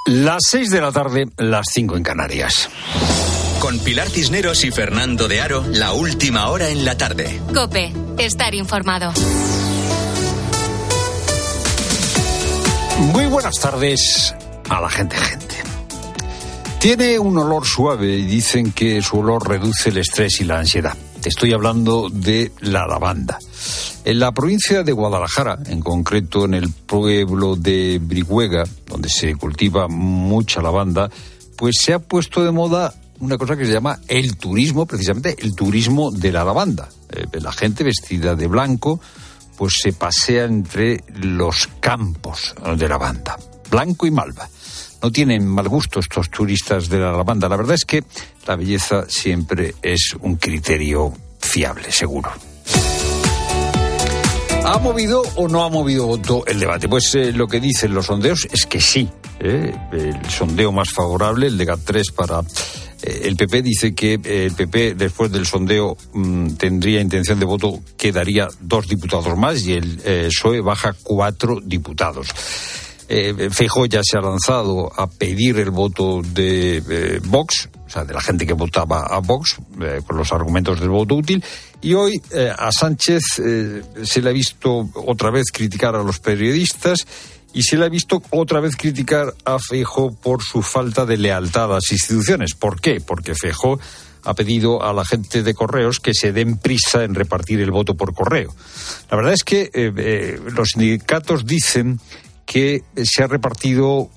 Las 6 de la tarde, las 5 en Canarias. Con Pilar Cisneros y Fernando de Aro, la última hora en la tarde. COPE, estar informado. Muy buenas tardes a la gente. Tiene un olor suave y dicen que su olor reduce el estrés y la ansiedad. Te estoy hablando de la lavanda. En la provincia de Guadalajara, en concreto en el pueblo de Brihuega, donde se cultiva mucha lavanda, pues se ha puesto de moda una cosa que se llama el turismo, precisamente el turismo de la lavanda. La gente vestida de blanco pues se pasea entre los campos de lavanda, blanco y malva. No tienen mal gusto estos turistas de la lavanda. La verdad es que la belleza siempre es un criterio fiable, seguro. ¿Ha movido o no ha movido voto el debate? Pues lo que dicen los sondeos es que sí. El sondeo más favorable, el de GAT3 para el PP, dice que el PP, después del sondeo, tendría intención de voto que daría 2 diputados más y el PSOE baja 4 diputados. Feijóo ya se ha lanzado a pedir el voto de Vox, o sea, de la gente que votaba a Vox, con los argumentos del voto útil. Y hoy a Sánchez se le ha visto otra vez criticar a los periodistas y se le ha visto otra vez criticar a Feijóo por su falta de lealtad a las instituciones. ¿Por qué? Porque Feijóo ha pedido a la gente de correos que se den prisa en repartir el voto por correo. La verdad es que los sindicatos dicen que se han repartido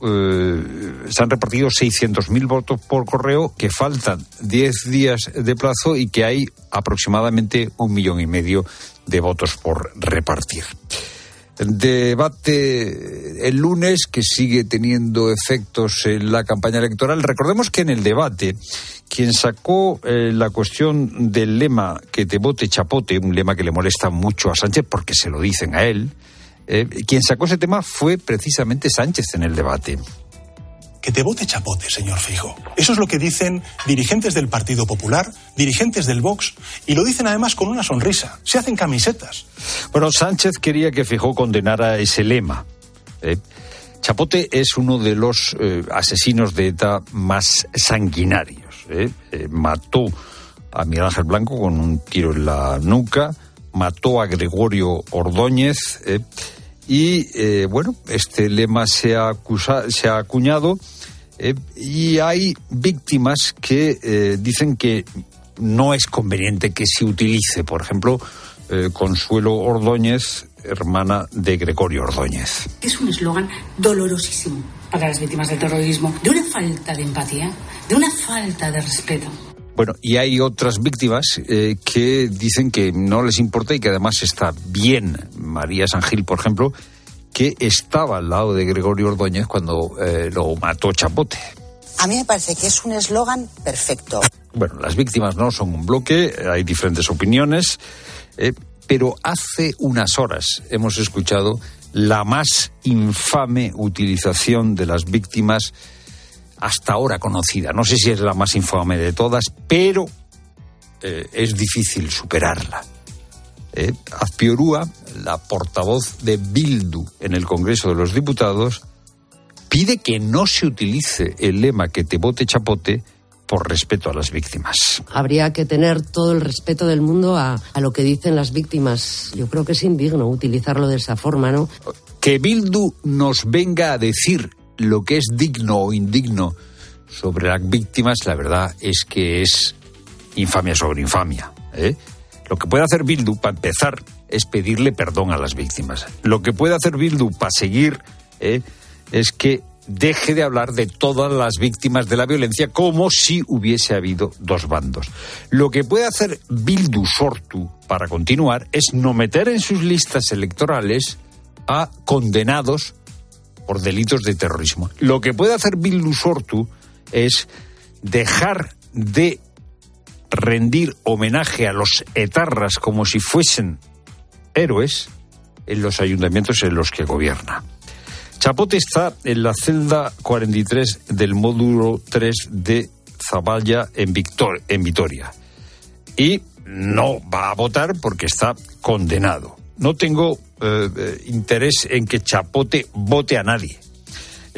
600.000 votos por correo, que faltan 10 días de plazo y que hay aproximadamente 1,5 millones de votos por repartir. El debate el lunes, que sigue teniendo efectos en la campaña electoral. Recordemos que en el debate, quien sacó la cuestión del lema "que te vote chapote", un lema que le molesta mucho a Sánchez porque se lo dicen a él, quien sacó ese tema fue precisamente Sánchez en el debate. Que te vote chapote, señor Feijóo. Eso es lo que dicen dirigentes del Partido Popular, dirigentes del Vox, y lo dicen además con una sonrisa. Se hacen camisetas. Bueno, Sánchez quería que Feijóo condenara ese lema. Chapote es uno de los asesinos de ETA más sanguinarios. Mató a Miguel Ángel Blanco con un tiro en la nuca, mató a Gregorio Ordóñez, y bueno, este lema se ha acuñado, y hay víctimas que dicen que no es conveniente que se utilice. Por ejemplo, Consuelo Ordóñez, hermana de Gregorio Ordóñez. Es un eslogan dolorosísimo para las víctimas del terrorismo, de una falta de empatía, de una falta de respeto. Bueno, y hay otras víctimas que dicen que no les importa y que además está bien. María Sangil, por ejemplo, que estaba al lado de Gregorio Ordóñez cuando lo mató Chapote. A mí me parece que es un eslogan perfecto. Bueno, las víctimas no son un bloque, hay diferentes opiniones, pero hace unas horas hemos escuchado la más infame utilización de las víctimas hasta ahora conocida. No sé si es la más infame de todas, pero es difícil superarla. Azpiorua, la portavoz de Bildu en el Congreso de los Diputados, pide que no se utilice el lema "que te vote chapote" por respeto a las víctimas. Habría que tener todo el respeto del mundo a lo que dicen las víctimas. Yo creo que es indigno utilizarlo de esa forma, ¿no? Que Bildu nos venga a decir lo que es digno o indigno sobre las víctimas, la verdad es que es infamia sobre infamia. Lo que puede hacer Bildu, para empezar, es pedirle perdón a las víctimas. Lo que puede hacer Bildu para seguir es que deje de hablar de todas las víctimas de la violencia como si hubiese habido 2 bandos. Lo que puede hacer Bildu Sortu para continuar es no meter en sus listas electorales a condenados por delitos de terrorismo. Lo que puede hacer Bildu Sortu es dejar de rendir homenaje a los etarras como si fuesen héroes en los ayuntamientos en los que gobierna. Chapote está en la celda 43 del módulo 3 de Zaballa en Vitoria. Y no va a votar porque está condenado. No tengo interés en que Chapote vote a nadie.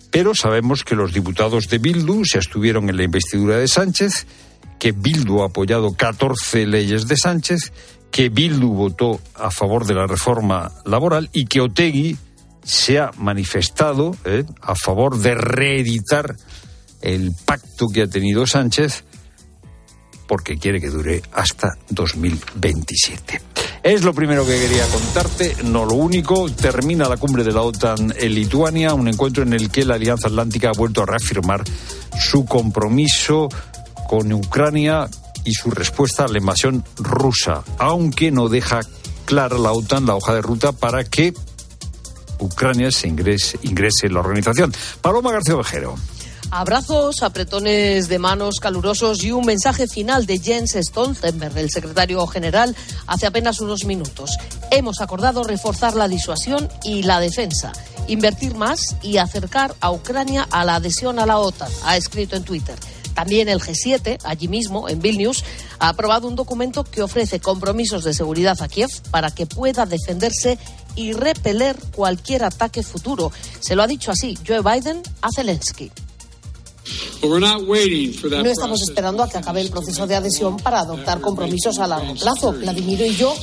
Pero sabemos que los diputados de Bildu se abstuvieron en la investidura de Sánchez, que Bildu ha apoyado 14 leyes de Sánchez, que Bildu votó a favor de la reforma laboral y que Otegi se ha manifestado a favor de reeditar el pacto que ha tenido Sánchez porque quiere que dure hasta 2027. Es lo primero que quería contarte, no lo único. Termina la cumbre de la OTAN en Lituania, un encuentro en el que la Alianza Atlántica ha vuelto a reafirmar su compromiso con Ucrania y su respuesta a la invasión rusa, aunque no deja clara la OTAN la hoja de ruta para que Ucrania se ingrese en la organización. Paloma García Ovejero. Abrazos, apretones de manos calurosos y un mensaje final de Jens Stoltenberg, el secretario general, hace apenas unos minutos. Hemos acordado reforzar la disuasión y la defensa, invertir más y acercar a Ucrania a la adhesión a la OTAN, ha escrito en Twitter. También el G7, allí mismo, en Vilnius, ha aprobado un documento que ofrece compromisos de seguridad a Kiev para que pueda defenderse y repeler cualquier ataque futuro. Se lo ha dicho así Joe Biden a Zelensky. No estamos esperando a que acabe el proceso de adhesión para adoptar compromisos a largo plazo. Vladimir y yo...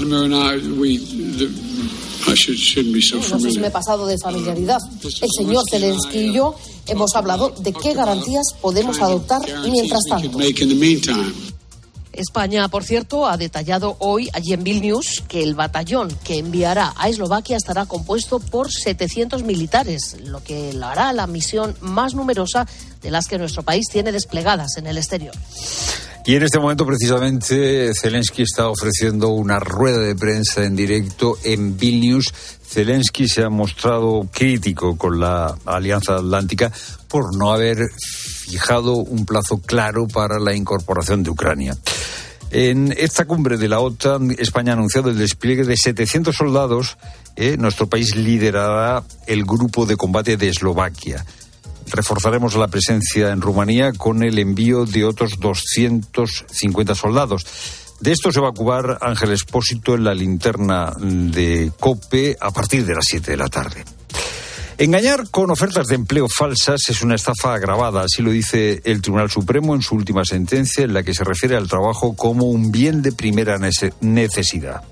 No sé si me he pasado de familiaridad. El señor Zelensky y yo hemos hablado de qué garantías podemos adoptar mientras tanto. España, por cierto, ha detallado hoy, allí en Vilnius, que el batallón que enviará a Eslovaquia estará compuesto por 700 militares, lo que lo hará la misión más numerosa de las que nuestro país tiene desplegadas en el exterior. Y en este momento, precisamente, Zelensky está ofreciendo una rueda de prensa en directo en Vilnius. Zelensky se ha mostrado crítico con la Alianza Atlántica por no haber fijado un plazo claro para la incorporación de Ucrania. En esta cumbre de la OTAN, España ha anunciado el despliegue de 700 soldados. Nuestro país liderará el grupo de combate de Eslovaquia. Reforzaremos la presencia en Rumanía con el envío de otros 250 soldados. De esto se va a ocupar Ángel Expósito en la linterna de COPE a partir de las 7 de la tarde. Engañar con ofertas de empleo falsas es una estafa agravada, así lo dice el Tribunal Supremo en su última sentencia, en la que se refiere al trabajo como un bien de primera necesidad.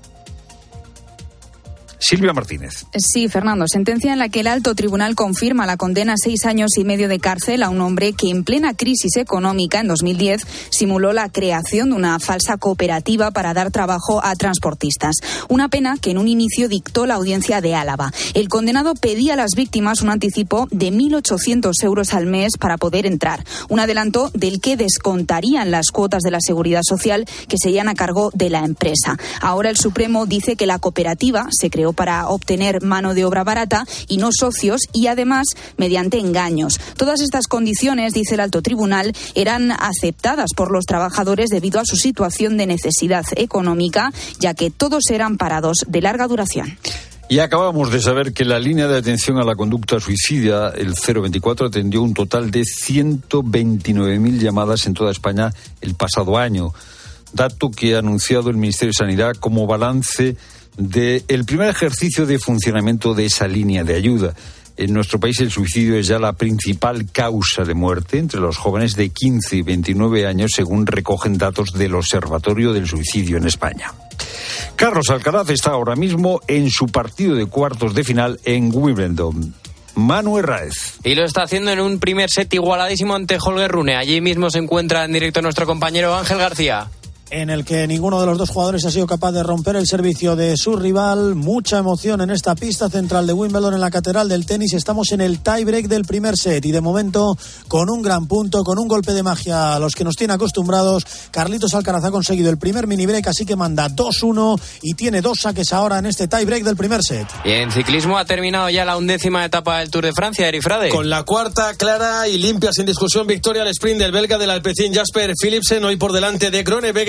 Silvia Martínez. Sí, Fernando, sentencia en la que el alto tribunal confirma la condena a 6 años y medio de cárcel a un hombre que en plena crisis económica en 2010 simuló la creación de una falsa cooperativa para dar trabajo a transportistas. Una pena que en un inicio dictó la audiencia de Álava. El condenado pedía a las víctimas un anticipo de 1.800 euros al mes para poder entrar. Un adelanto del que descontarían las cuotas de la Seguridad Social que serían a cargo de la empresa. Ahora el Supremo dice que la cooperativa se creó para obtener mano de obra barata y no socios y además mediante engaños. Todas estas condiciones, dice el alto tribunal, eran aceptadas por los trabajadores debido a su situación de necesidad económica, ya que todos eran parados de larga duración. Y acabamos de saber que la línea de atención a la conducta suicida, el 024, atendió un total de 129.000 llamadas en toda España el pasado año. Dato que ha anunciado el Ministerio de Sanidad como balance del primer ejercicio de funcionamiento de esa línea de ayuda. En nuestro país el suicidio es ya la principal causa de muerte entre los jóvenes de 15 y 29 años, según recogen datos del Observatorio del Suicidio en España. Carlos Alcaraz está ahora mismo en su partido de cuartos de final en Wimbledon. Manu Herráez. Y lo está haciendo en un primer set igualadísimo ante Holger Rune. Allí mismo se encuentra en directo nuestro compañero Ángel García. En el que ninguno de los dos jugadores ha sido capaz de romper el servicio de su rival. Mucha emoción en esta pista central de Wimbledon, en la catedral del tenis. Estamos en el tiebreak del primer set y de momento con un gran punto, con un golpe de magia a los que nos tiene acostumbrados. Carlitos Alcaraz ha conseguido el primer mini break, así que manda 2-1 y tiene 2 saques ahora en este tiebreak del primer set. Y en ciclismo ha terminado ya la 11ª etapa del Tour de Francia, Eri Frade. Con la cuarta clara y limpia, sin discusión, victoria al sprint del belga del Alpecin Jasper Philipsen, hoy por delante de Groenewegen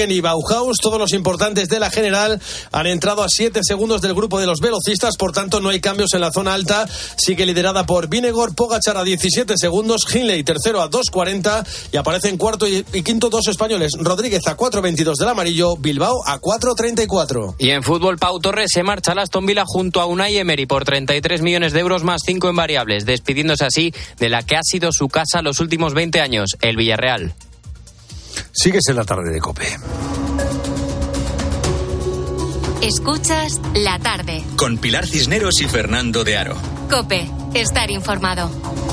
Citroën y Bauhaus. Todos los importantes de la general han entrado a 7 segundos del grupo de los velocistas, por tanto no hay cambios en la zona alta. Sigue liderada por Vingegaard, Pogačar a 17 segundos, Hindley tercero a 2.40 y aparecen cuarto y quinto dos españoles, Rodríguez a 4.22 del amarillo, Bilbao a 4.34. Y en fútbol, Pau Torres se marcha a Aston Villa junto a Unai Emery por 33 millones de euros más 5 en variables, despidiéndose así de la que ha sido su casa los últimos 20 años, el Villarreal. Sigues en la tarde de COPE. Escuchas La Tarde. Con Pilar Cisneros y Fernando de Aro. COPE. Estar informado.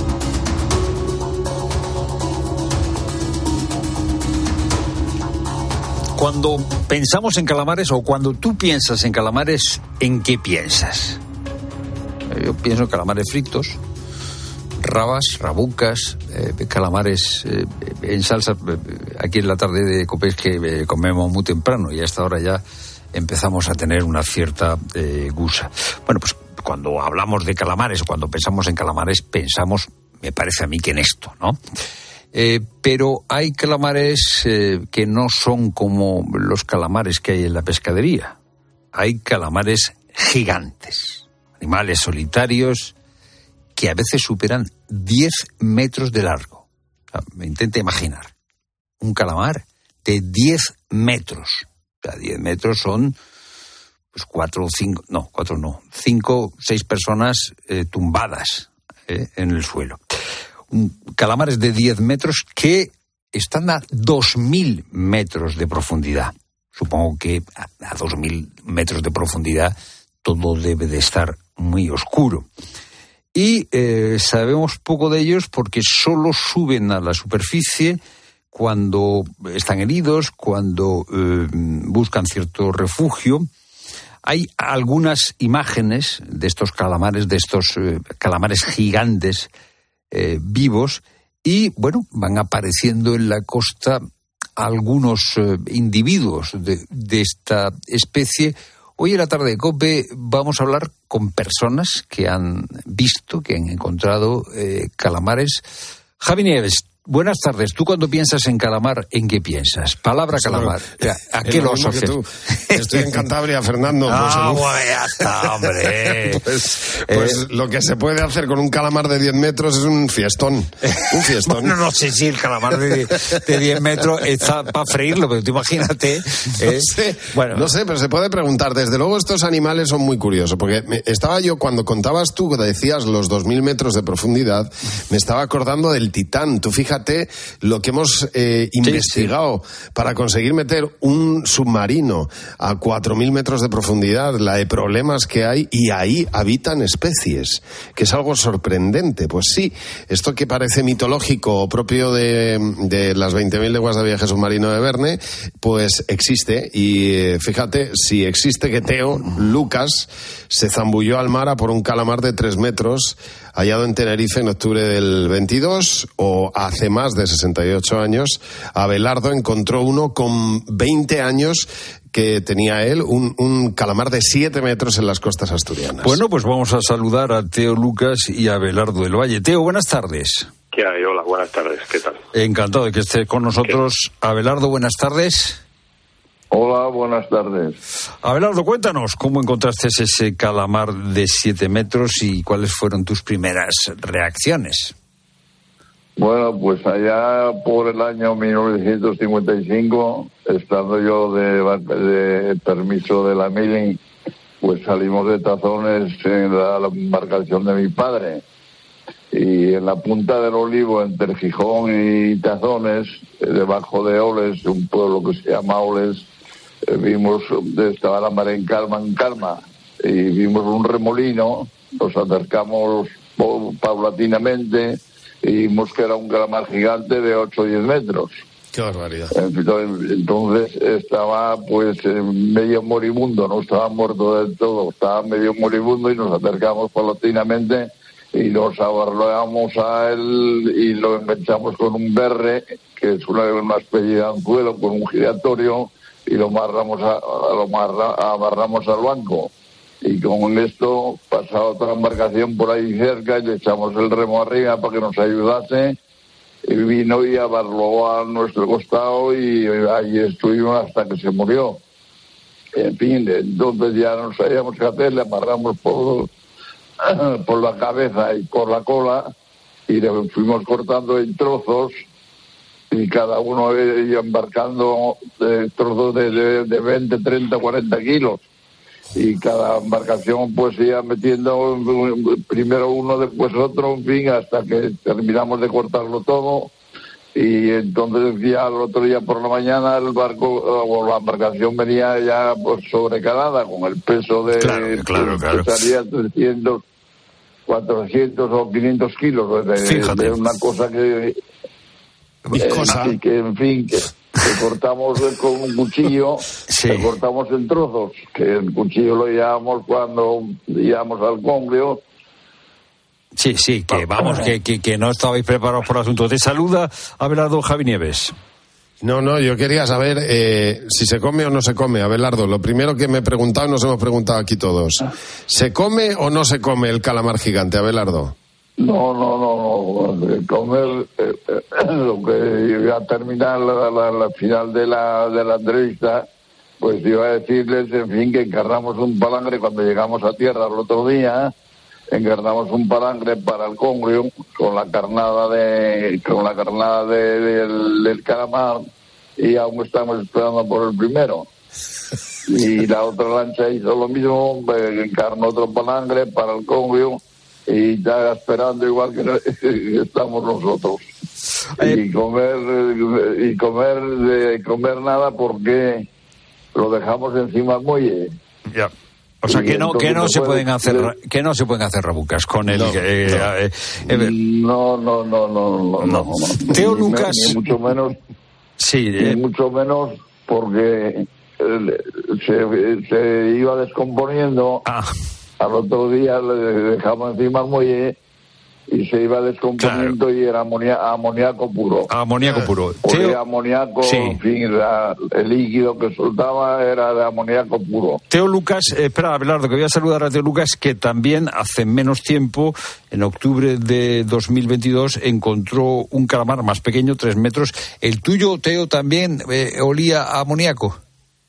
Cuando pensamos en calamares o cuando tú piensas en calamares, ¿en qué piensas? Yo pienso en calamares fritos, rabas, rabucas, calamares en salsa. Aquí en la tarde de COPE es que comemos muy temprano y a esta hora ya empezamos a tener una cierta gusa. Bueno, pues cuando hablamos de calamares o cuando pensamos en calamares, pensamos, me parece a mí, que en esto, ¿no? Pero hay calamares que no son como los calamares que hay en la pescadería. Hay calamares gigantes, animales solitarios que a veces superan 10 metros de largo. O sea, me intento imaginar un calamar de 10 metros. O sea, 10 metros son pues 5 o 6 personas tumbadas en el suelo. Calamares de 10 metros que están a 2.000 metros de profundidad. Supongo que a 2.000 metros de profundidad todo debe de estar muy oscuro. Y sabemos poco de ellos porque solo suben a la superficie cuando están heridos, cuando buscan cierto refugio. Hay algunas imágenes de estos calamares, calamares gigantes vivos, y bueno, van apareciendo en la costa algunos individuos de esta especie. Hoy en la tarde de COPE vamos a hablar con personas que han visto, que han encontrado calamares. Javi Nieves, buenas tardes. Tú cuando piensas en calamar, ¿en qué piensas? Palabra calamar. ¿A qué lo asocias? Estoy en Cantabria, Fernando. Ya está, hombre. pues lo que se puede hacer con un calamar de 10 metros es un fiestón. Un fiestón. Bueno, no sé si el calamar de 10 metros está para freírlo, pero tú imagínate. No sé, pero se puede preguntar. Desde luego estos animales son muy curiosos, porque estaba yo, cuando contabas tú, decías los 2.000 metros de profundidad, me estaba acordando del Titán. Tú fíjate lo que hemos investigado para conseguir meter un submarino a 4.000 metros de profundidad, la de problemas que hay, y ahí habitan especies, que es algo sorprendente. Pues sí, esto que parece mitológico o propio de las 20.000 leguas de viaje submarino de Verne, pues existe. Y fíjate, si existe, que Teo Lucas se zambulló al mar a por un calamar de 3 metros hallado en Tenerife en octubre del 22, o hace más de 68 años, Abelardo encontró uno con 20 años que tenía él, un calamar de 7 metros en las costas asturianas. Bueno, pues vamos a saludar a Teo Lucas y a Abelardo del Valle. Teo, buenas tardes. ¿Qué hay? Hola, buenas tardes. ¿Qué tal? Encantado de que esté con nosotros. Abelardo, buenas tardes. Hola, buenas tardes. Abelardo, cuéntanos cómo encontraste ese calamar de 7 metros y cuáles fueron tus primeras reacciones. Bueno, pues allá por el año 1955, estando yo de permiso de la Milling, pues salimos de Tazones en la embarcación de mi padre. Y en la punta del Olivo, entre Gijón y Tazones, debajo de Oles, un pueblo que se llama Oles, vimos, estaba la mar en calma, y vimos un remolino, nos acercamos paulatinamente y vimos que era un calamar gigante de 8 o 10 metros. ¡Qué barbaridad! Entonces estaba pues medio moribundo, no estaba muerto del todo, estaba medio moribundo, y nos acercamos paulatinamente y nos abarramos a él y lo enganchamos con un berre, que es una especie de anzuelo con un giratorio, y lo amarramos al banco. Y con esto pasaba otra embarcación por ahí cerca y le echamos el remo arriba para que nos ayudase, y vino y abarló a nuestro costado y ahí estuvimos hasta que se murió. En fin, entonces ya no sabíamos qué hacer, le amarramos por la cabeza y por la cola y le fuimos cortando en trozos y cada uno iba embarcando trozos de 20, 30, 40 kilos. Y cada embarcación pues iba metiendo primero uno, después otro, en fin, hasta que terminamos de cortarlo todo. Y entonces ya al otro día por la mañana el barco o la embarcación venía ya pues sobrecalada con el peso de claro. pesaría 300, 400 o 500 kilos de una cosa que así que en fin que cortamos con un cuchillo, que cortamos en trozos, que el cuchillo lo llevamos cuando íbamos al Congrio. Sí, que vamos, que no estabais preparados por el asunto. Te saluda Abelardo Javi Nieves. No, yo quería saber si se come o no se come, Abelardo. Lo primero que me he preguntado y nos hemos preguntado aquí todos. ¿Se come o no se come el calamar gigante, Abelardo? No. Comer, lo que iba a terminar la final de la entrevista, pues iba a decirles, en fin, que encarnamos un palangre cuando llegamos a tierra el otro día. Encarnamos un palangre para el Congrio con la carnada del calamar y aún estamos esperando por el primero. Y la otra lancha hizo lo mismo, encarnó otro palangre para el Congrio y está esperando igual que estamos nosotros. Y comer nada porque lo dejamos encima del muelle. Ya. O sea, que no se pueden hacer rabucas con el... No. Teo Lucas... Ni mucho menos... Sí. Ni mucho menos porque se iba descomponiendo. Al otro día le dejamos encima el muelle y se iba descomponiendo y era amoníaco puro. Amoníaco puro. Porque amoníaco, en fin, el líquido que soltaba era de amoníaco puro. Teo Lucas, espera, Abelardo, que voy a saludar a Teo Lucas, que también hace menos tiempo, en octubre de 2022, encontró un calamar más pequeño, 3 metros. ¿El tuyo, Teo, también olía a amoníaco?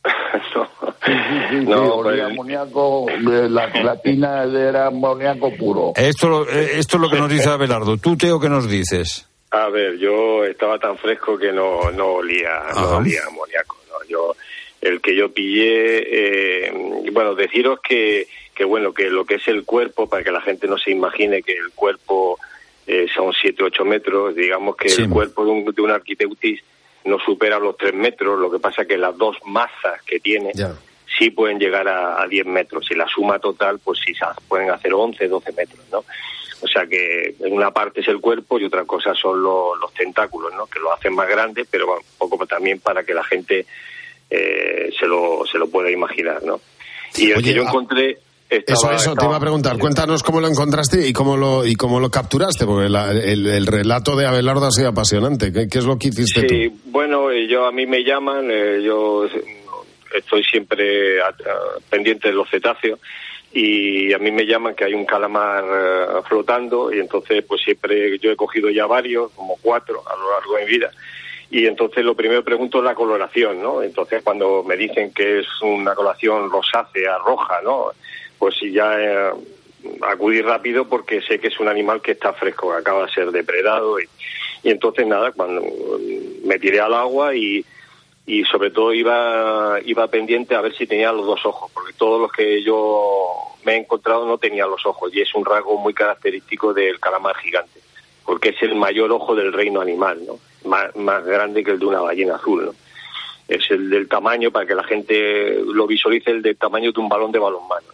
Sí, olía amoníaco, la tina era amoníaco puro. Esto es lo que nos dice Abelardo. ¿Tú, Teo, qué nos dices? A ver, yo estaba tan fresco que no olía amoníaco. ¿No? El que yo pillé, deciros que lo que es el cuerpo, para que la gente no se imagine que el cuerpo son 7 o 8 metros, digamos que el cuerpo de un arquiteutis no supera los 3 metros, lo que pasa que las dos masas que tiene sí pueden llegar a 10 metros, y la suma total pues sí pueden hacer 11, 12 metros, ¿no? O sea que una parte es el cuerpo y otra cosa son los tentáculos, ¿no? Que lo hacen más grande, pero un poco también para que la gente se lo pueda imaginar, ¿no? Y el que yo encontré... Eso te iba a preguntar. Cuéntanos cómo lo encontraste y cómo lo capturaste, porque el relato de Abelardo ha sido apasionante. ¿Qué es lo que hiciste tú? Sí, bueno, a mí me llaman, yo estoy siempre pendiente de los cetáceos, y a mí me llaman que hay un calamar flotando, y entonces pues siempre yo he cogido ya varios, como 4 a lo largo de mi vida. Y entonces lo primero pregunto es la coloración, ¿no? Entonces cuando me dicen que es una coloración rosácea, roja, ¿no? Pues ya acudí rápido porque sé que es un animal que está fresco, que acaba de ser depredado. Y entonces nada, cuando me tiré al agua y sobre todo iba pendiente a ver si tenía los 2 ojos, porque todos los que yo me he encontrado no tenían los ojos, y es un rasgo muy característico del calamar gigante, porque es el mayor ojo del reino animal, ¿no? Más grande que el de una ballena azul, ¿no? Es el del tamaño, para que la gente lo visualice, el del tamaño de un balón de balonmano.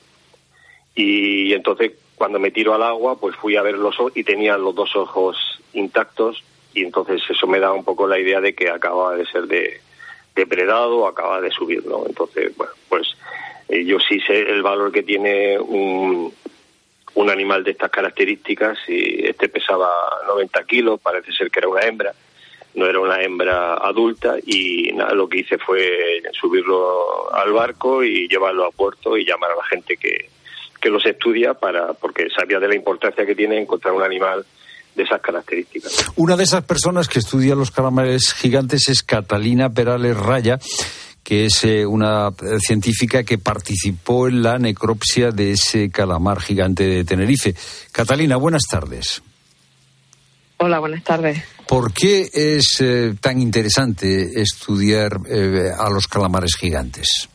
Y entonces cuando me tiro al agua pues fui a ver los ojos y tenía los 2 ojos intactos, y entonces eso me da un poco la idea de que acaba de ser depredado, acaba de subir, ¿no? Entonces, bueno, pues yo sí sé el valor que tiene un animal de estas características, y este pesaba 90 kilos, parece ser que era una hembra, no era una hembra adulta, y nada, lo que hice fue subirlo al barco y llevarlo a puerto y llamar a la gente que los estudia, porque sabía de la importancia que tiene encontrar un animal esas características. Una de esas personas que estudia los calamares gigantes es Catalina Perales Raya, que es una científica que participó en la necropsia de ese calamar gigante de Tenerife. Catalina, buenas tardes. Hola, buenas tardes. ¿Por qué es tan interesante estudiar a los calamares gigantes?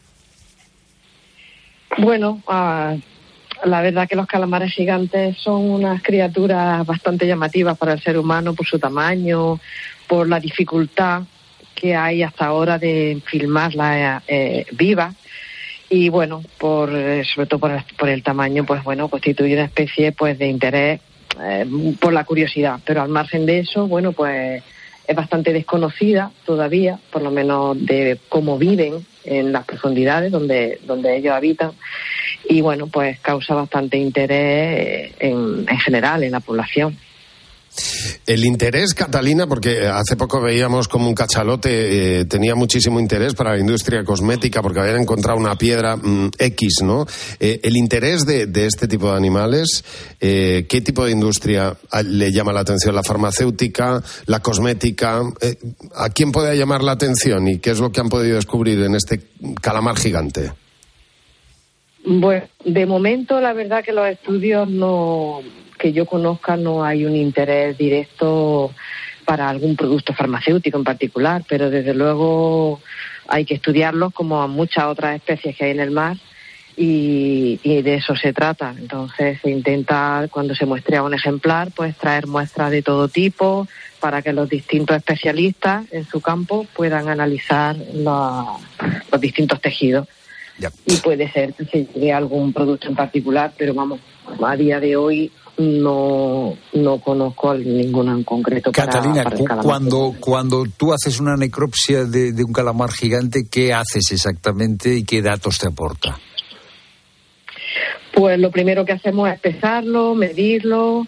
Bueno, la verdad que los calamares gigantes son unas criaturas bastante llamativas para el ser humano por su tamaño, por la dificultad que hay hasta ahora de filmarla viva y bueno, sobre todo por el tamaño, pues bueno, constituye una especie pues de interés por la curiosidad, pero al margen de eso, bueno, pues es bastante desconocida todavía, por lo menos de cómo viven en las profundidades donde ellos habitan y bueno, pues causa bastante interés en general en la población. El interés, Catalina, porque hace poco veíamos como un cachalote tenía muchísimo interés para la industria cosmética porque habían encontrado una piedra X, ¿no? El interés de este tipo de animales, ¿qué tipo de industria le llama la atención? ¿La farmacéutica, la cosmética? ¿A quién puede llamar la atención y qué es lo que han podido descubrir en este calamar gigante? Bueno, de momento la verdad que los estudios que yo conozca no hay un interés directo para algún producto farmacéutico en particular, pero desde luego hay que estudiarlos como a muchas otras especies que hay en el mar y de eso se trata. Entonces se intenta, cuando se muestra un ejemplar, pues traer muestras de todo tipo para que los distintos especialistas en su campo puedan analizar los distintos tejidos. Ya. Y puede ser que se llegue a algún producto en particular, pero vamos, a día de hoy no conozco ninguno en concreto. Catalina, para el calamar. cuando tú haces una necropsia de un calamar gigante, ¿qué haces exactamente y qué datos te aporta? Pues lo primero que hacemos es pesarlo, medirlo,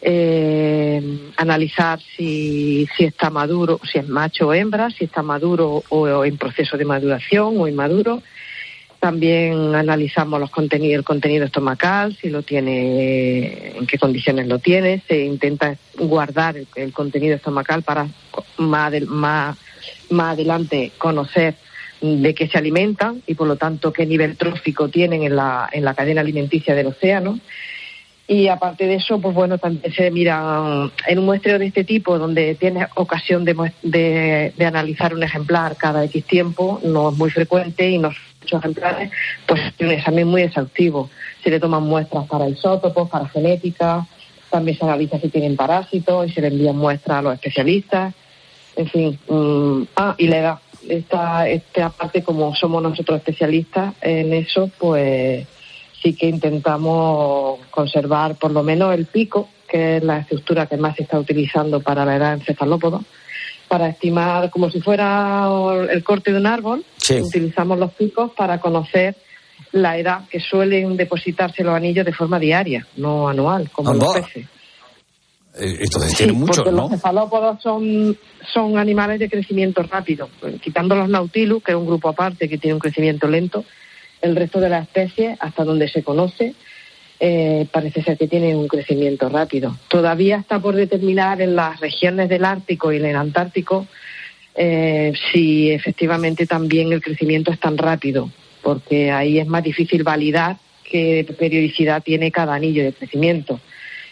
analizar si está maduro, si es macho o hembra, si está maduro o en proceso de maduración o inmaduro. También analizamos el contenido estomacal, si lo tiene, en qué condiciones lo tiene. Se intenta guardar el contenido estomacal para más adelante conocer de qué se alimentan y por lo tanto qué nivel trófico tienen en la cadena alimenticia del océano. Y aparte de eso, pues bueno, también se mira en un muestreo de este tipo, donde tienes ocasión de analizar un ejemplar cada X tiempo, no es muy frecuente y no son muchos ejemplares, pues es un examen muy exhaustivo. Se le toman muestras para isótopos, para genética, también se analiza si tienen parásitos y se le envían muestras a los especialistas, en fin. Y la edad. Esta parte, como somos nosotros especialistas en eso, pues sí que intentamos conservar por lo menos el pico, que es la estructura que más se está utilizando para la edad en cefalópodos, para estimar como si fuera el corte de un árbol. Sí. Utilizamos los picos para conocer la edad, que suelen depositarse los anillos de forma diaria, no anual, como los peces. Entonces tienen muchos, porque ¿no? Los cefalópodos son animales de crecimiento rápido, quitando los nautilus, que es un grupo aparte que tiene un crecimiento lento. El resto de las especies, hasta donde se conoce, parece ser que tienen un crecimiento rápido. Todavía está por determinar en las regiones del Ártico y en el Antártico si efectivamente también el crecimiento es tan rápido, porque ahí es más difícil validar qué periodicidad tiene cada anillo de crecimiento.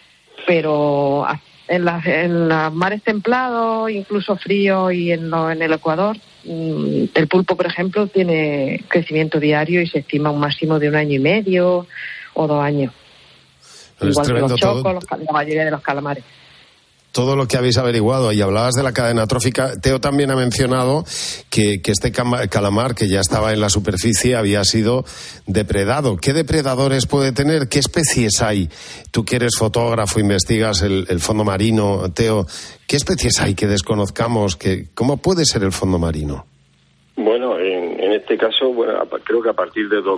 Pero en los mares templados, incluso fríos y en el Ecuador, el pulpo, por ejemplo, tiene crecimiento diario y se estima un máximo de 1 año y medio o 2 años. Igual que los chocos, la mayoría de los calamares. Todo lo que habéis averiguado, y hablabas de la cadena trófica. Teo también ha mencionado que este calamar, que ya estaba en la superficie, había sido depredado. ¿Qué depredadores puede tener? ¿Qué especies hay? Tú que eres fotógrafo, investigas el fondo marino, Teo, ¿qué especies hay que desconozcamos? ¿Cómo puede ser el fondo marino? Bueno, en este caso, creo que a partir de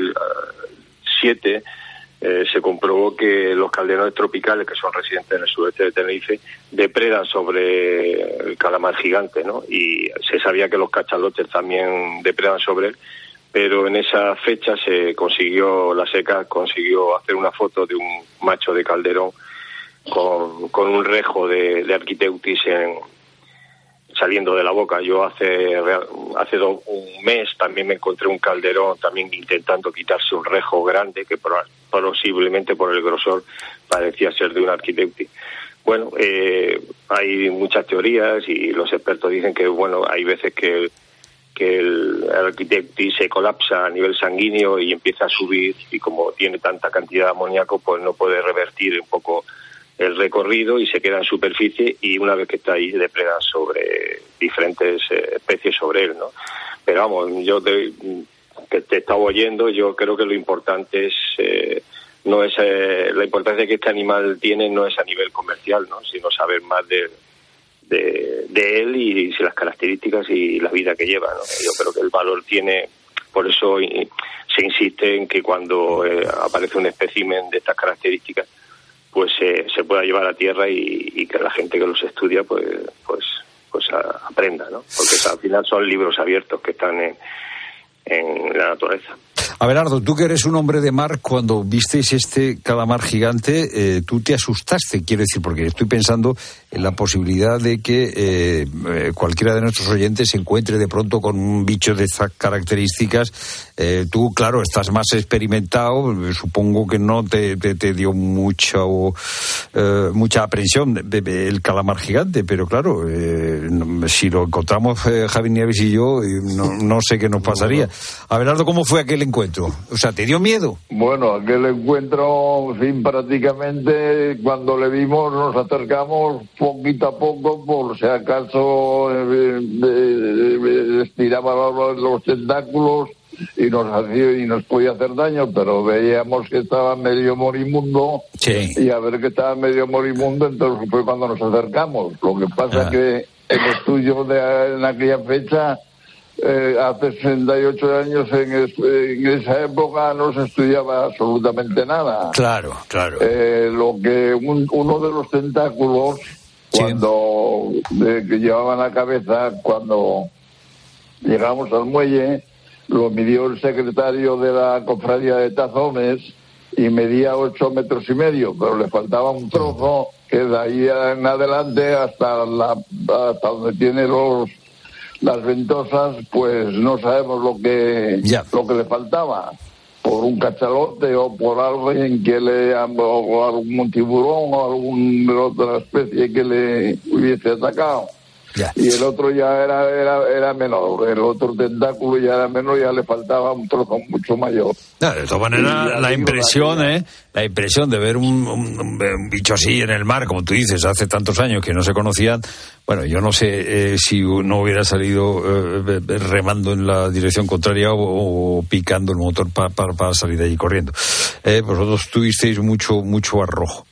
2007 se comprobó que los calderones tropicales, que son residentes en el sudeste de Tenerife, depredan sobre el calamar gigante, ¿no? Y se sabía que los cachalotes también depredan sobre él, pero en esa fecha la SECA consiguió hacer una foto de un macho de calderón con un rejo de Architeuthis saliendo de la boca. Yo hace un mes también me encontré un calderón también intentando quitarse un rejo grande que posiblemente por el grosor parecía ser de un Architeuthis. Bueno, hay muchas teorías y los expertos dicen que bueno, hay veces que el Architeuthis se colapsa a nivel sanguíneo y empieza a subir, y como tiene tanta cantidad de amoníaco, pues no puede revertir un poco el recorrido y se queda en superficie, y una vez que está ahí depreda sobre diferentes especies sobre él, ¿no? Pero vamos, yo te estaba oyendo, yo creo que lo importante es no es la importancia que este animal tiene no es a nivel comercial, ¿no? Sino saber más de él y las características y la vida que lleva, ¿no? Yo creo que el valor tiene, por eso se insiste en que cuando aparece un espécimen de estas características, pues se pueda llevar a tierra y que la gente que los estudia pues aprenda, ¿no? Porque al final son libros abiertos que están en la naturaleza. Abelardo, tú que eres un hombre de mar, cuando visteis este calamar gigante, tú te asustaste, quiero decir, porque estoy pensando en la posibilidad de que cualquiera de nuestros oyentes se encuentre de pronto con un bicho de estas características. Tú, claro, estás más experimentado, supongo que no te dio mucha aprensión el calamar gigante, pero claro, si lo encontramos Javi Nieves y yo, no sé qué nos pasaría. Abelardo, ¿cómo fue aquel encuentro? O sea, ¿te dio miedo? Bueno, aquel encuentro, en fin, prácticamente cuando le vimos nos acercamos poquito a poco por si acaso estiraba los tentáculos y nos podía hacer daño, pero veíamos que estaba medio moribundo. Sí. Y a ver que estaba medio moribundo, entonces fue cuando nos acercamos. Lo que pasa es que el estudio en aquella fecha, hace 68 años, en esa época no se estudiaba absolutamente nada. Claro. Lo que uno de los tentáculos, cuando que llevaban la cabeza, cuando llegamos al muelle, lo midió el secretario de la cofradía de Tazones y medía 8,5 metros, pero le faltaba un trozo que de ahí en adelante hasta donde tiene las ventosas, pues no sabemos lo que le faltaba, por un cachalote o por alguien o algún tiburón o alguna otra especie que le hubiese atacado. Y el otro ya era menor, el otro tentáculo ya era menor, ya le faltaba un trozo mucho mayor. De todas maneras, la impresión de ver un bicho así en el mar, como tú dices, hace tantos años que no se conocían. Bueno, yo no sé si no hubiera salido remando en la dirección contraria o picando el motor para salir de allí corriendo. Vosotros tuvisteis mucho arrojo.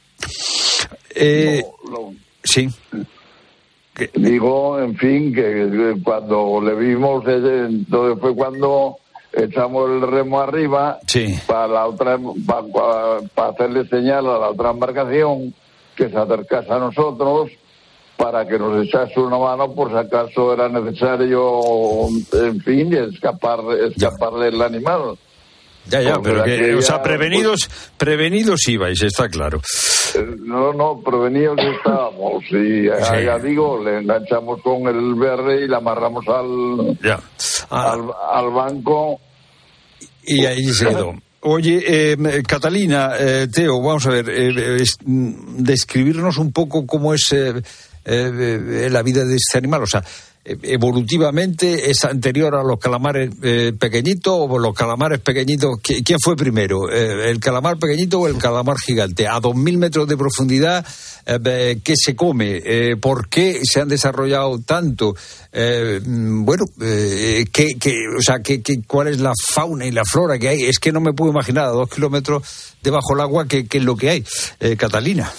Sí. Digo, en fin, que cuando le vimos, entonces fue cuando echamos el remo arriba para hacerle señal a la otra embarcación que se acercase a nosotros para que nos echase una mano por si acaso era necesario, en fin, escaparle el animal. Pero o sea, prevenidos ibais, está claro. No, prevenidos estábamos, y ya digo, le enganchamos con el BR y le amarramos al banco. Y ahí se quedó. Oye, Catalina, Teo, vamos a ver, describirnos un poco cómo es la vida de este animal, o sea, evolutivamente es anterior a los calamares pequeñitos o los calamares pequeñitos. ¿Quién fue primero? ¿El calamar pequeñito o el calamar gigante? A 2.000 metros de profundidad, ¿qué se come? ¿Por qué se han desarrollado tanto? ¿Cuál es la fauna y la flora que hay? Es que no me puedo imaginar a 2 kilómetros debajo del agua qué es lo que hay. Catalina.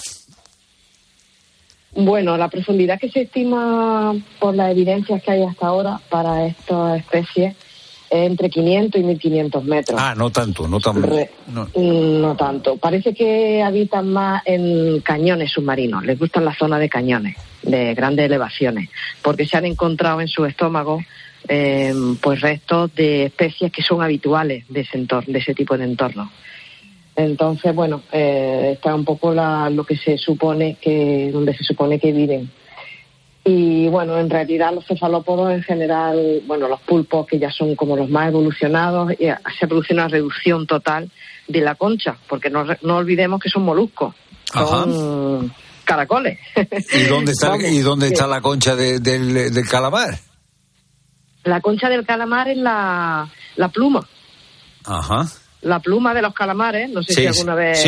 Bueno, la profundidad que se estima por las evidencias que hay hasta ahora para esta especie es entre 500 y 1.500 metros. No tanto. No tanto. Parece que habitan más en cañones submarinos. Les gustan las zonas de cañones, de grandes elevaciones, porque se han encontrado en su estómago pues restos de especies que son habituales de ese tipo de entorno. Entonces, bueno, está un poco lo que se supone donde se supone que viven. Y bueno, en realidad los cefalópodos en general, bueno, los pulpos que ya son como los más evolucionados, se produce una reducción total de la concha, porque no olvidemos que son moluscos, son caracoles. ¿Y dónde está la concha del calamar? La concha del calamar es la pluma. Ajá. La pluma de los calamares, no sé si alguna vez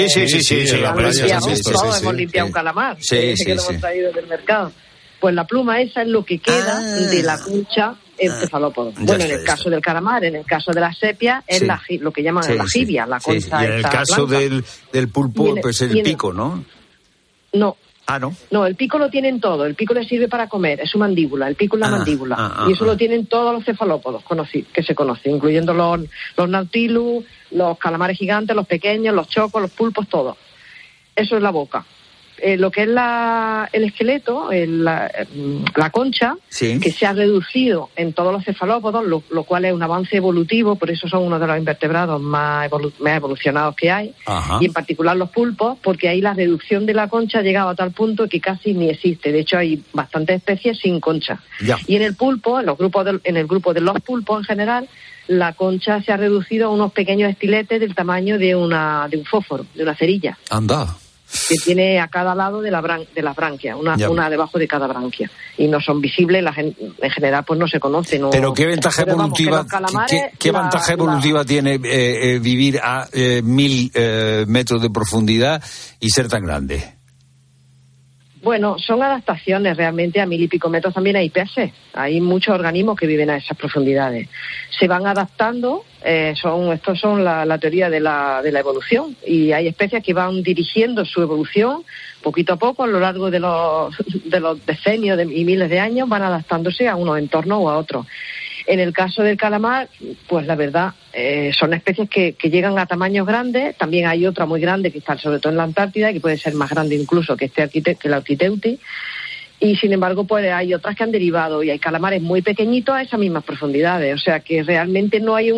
hemos limpiado un calamar, que lo hemos traído del mercado. Pues la pluma esa es lo que queda de la concha en cefalópodo. Bueno, en el caso del calamar, en el caso de la sepia, es lo que llaman la jibia, la concha. Y en el caso del pulpo, pues el pico, ¿no? No. Ah, ¿no? No, el pico lo tienen todo. El pico le sirve para comer, es su mandíbula. El pico es la mandíbula. Y eso lo tienen todos los cefalópodos que se conocen, incluyendo los nautilus, los calamares gigantes, los pequeños, los chocos, los pulpos, todos. Eso es la boca. Lo que es el esqueleto, la concha, que se ha reducido en todos los cefalópodos, lo cual es un avance evolutivo, por eso son uno de los invertebrados más evolucionados que hay, y en particular los pulpos, porque ahí la reducción de la concha ha llegado a tal punto que casi ni existe. De hecho, hay bastantes especies sin concha. Ya. Y en el pulpo, en el grupo de los pulpos en general, la concha se ha reducido a unos pequeños estiletes del tamaño de un fósforo, de una cerilla. Anda. Que tiene a cada lado de las branquias, una debajo de cada branquia, y no son visibles, en general pues no se conocen. Pero ¿qué ventaja evolutiva, ¿qué ventaja evolutiva tiene vivir a 1000 metros de profundidad y ser tan grande? Bueno, son adaptaciones realmente. A 1000 y pico metros también hay peces, hay muchos organismos que viven a esas profundidades. Se van adaptando, estos son la teoría de la evolución, y hay especies que van dirigiendo su evolución poquito a poco a lo largo de los decenios y miles de años, van adaptándose a unos entornos o a otros. En el caso del calamar, pues la verdad, son especies que llegan a tamaños grandes. También hay otra muy grande que está sobre todo en la Antártida, que puede ser más grande incluso que el Arquiteuti. Y sin embargo, pues hay otras que han derivado, y hay calamares muy pequeñitos a esas mismas profundidades. O sea que realmente no hay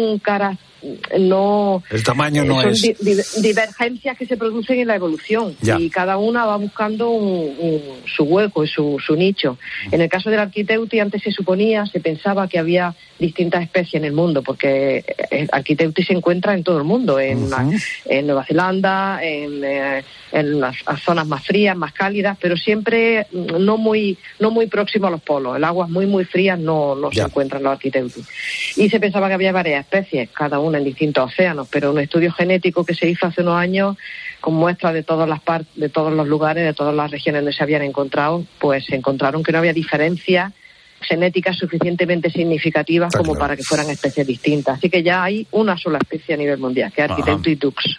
el tamaño no son divergencias que se producen en la evolución, y cada una va buscando su hueco y su nicho. En el caso del Arquiteuti, antes se pensaba que había distintas especies en el mundo, porque el Arquiteuti se encuentra en todo el mundo, en Nueva Zelanda, en las zonas más frías, más cálidas, pero siempre no muy próximo a los polos. El agua muy muy fría no se encuentra en los Arquiteuti. Y se pensaba que había varias especies, cada una en distintos océanos, pero un estudio genético que se hizo hace unos años con muestras de todas las partes, de todos los lugares, de todas las regiones donde se habían encontrado, pues se encontraron que no había diferencias genéticas suficientemente significativas como para que fueran especies distintas. Así que ya hay una sola especie a nivel mundial, que es Arquiteuti dux.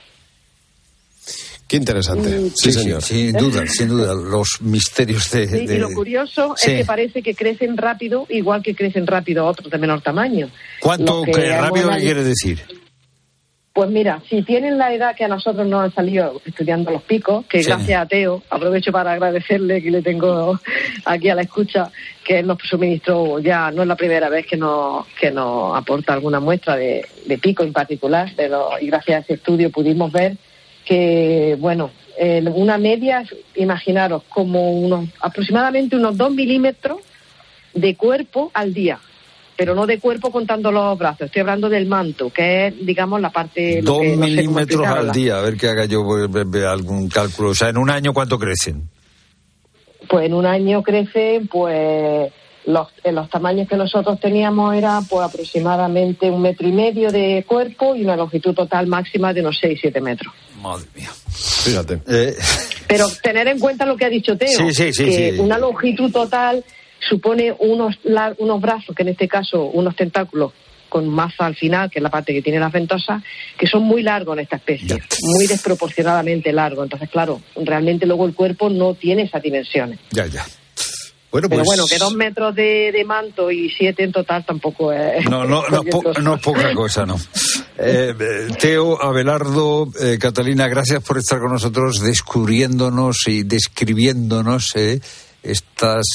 Qué interesante. Sí, señor. Sin duda, los misterios de... Y lo curioso es que parece que crecen rápido, igual que crecen rápido otros de menor tamaño. ¿Cuánto rápido qué quiere decir? Pues mira, si tienen la edad que a nosotros nos han salido estudiando los picos, que gracias a Teo, aprovecho para agradecerle, que le tengo aquí a la escucha, que él nos suministró, ya no es la primera vez que nos aporta alguna muestra de pico en particular, y gracias a ese estudio pudimos ver que, bueno, una media, imaginaros, como aproximadamente unos 2 milímetros de cuerpo al día, pero no de cuerpo contando los brazos, estoy hablando del manto, que es, digamos, la parte... 2 milímetros al día, a ver que haga yo algún cálculo. O sea, ¿en un año cuánto crecen? Pues en un año crecen, pues... Los tamaños que nosotros teníamos era pues aproximadamente 1,5 metros de cuerpo y una longitud total máxima de unos 6-7 metros. Madre mía. Fíjate. Pero tener en cuenta lo que ha dicho Teo, que una longitud total supone unos brazos, que en este caso unos tentáculos con masa al final, que es la parte que tiene las ventosas, que son muy largos en esta especie, muy desproporcionadamente largos. Entonces, claro, realmente luego el cuerpo no tiene esas dimensiones. Ya. Bueno, pero bueno, que 2 metros de manto y 7 en total tampoco es... No es poca cosa, no. Teo, Abelardo, Catalina, gracias por estar con nosotros descubriéndonos y describiéndonos estas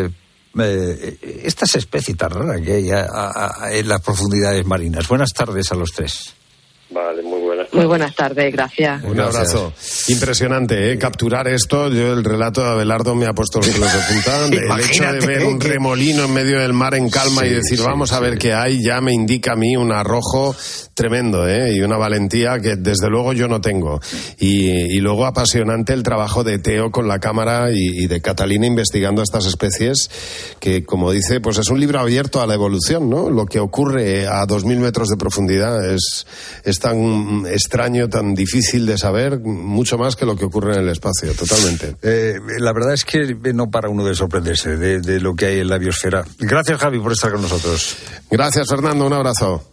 especies tan raras que hay en las profundidades marinas. Buenas tardes a los tres. Vale, muy buenas Muy buenas tardes, gracias. Un abrazo. Impresionante, capturar esto. Yo, el relato de Abelardo me ha puesto los pelos de punta. El hecho de ver un remolino en medio del mar en calma y decir, vamos a ver qué hay, ya me indica a mí un arrojo tremendo, y una valentía que desde luego yo no tengo. Y luego apasionante el trabajo de Teo con la cámara y de Catalina investigando estas especies que, como dice, pues es un libro abierto a la evolución, ¿no? Lo que ocurre a 2.000 metros de profundidad es tan extraño, tan difícil de saber, mucho más que lo que ocurre en el espacio, totalmente. La verdad es que no para uno de sorprenderse de lo que hay en la biosfera. Gracias, Javi, por estar con nosotros. Gracias, Fernando, un abrazo.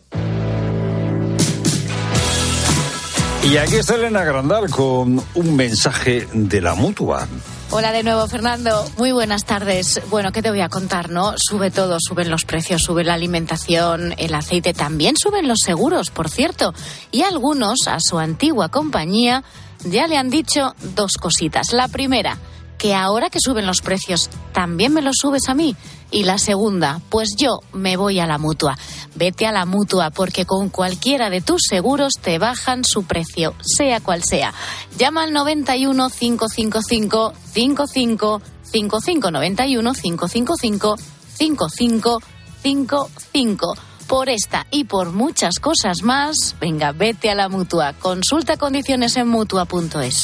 Y aquí está Elena Grandal con un mensaje de la Mutua. Hola de nuevo, Fernando. Muy buenas tardes. Bueno, ¿qué te voy a contar, no? Sube todo, suben los precios, sube la alimentación, el aceite, también suben los seguros, por cierto. Y algunos, a su antigua compañía, ya le han dicho dos cositas. La primera, que ahora que suben los precios, ¿también me los subes a mí? Y la segunda, pues yo me voy a la Mutua. Vete a la Mutua, porque con cualquiera de tus seguros te bajan su precio, sea cual sea. Llama al 91 555 5555, 91 555 5555. Por esta y por muchas cosas más, venga, vete a la Mutua. Consulta condiciones en Mutua.es.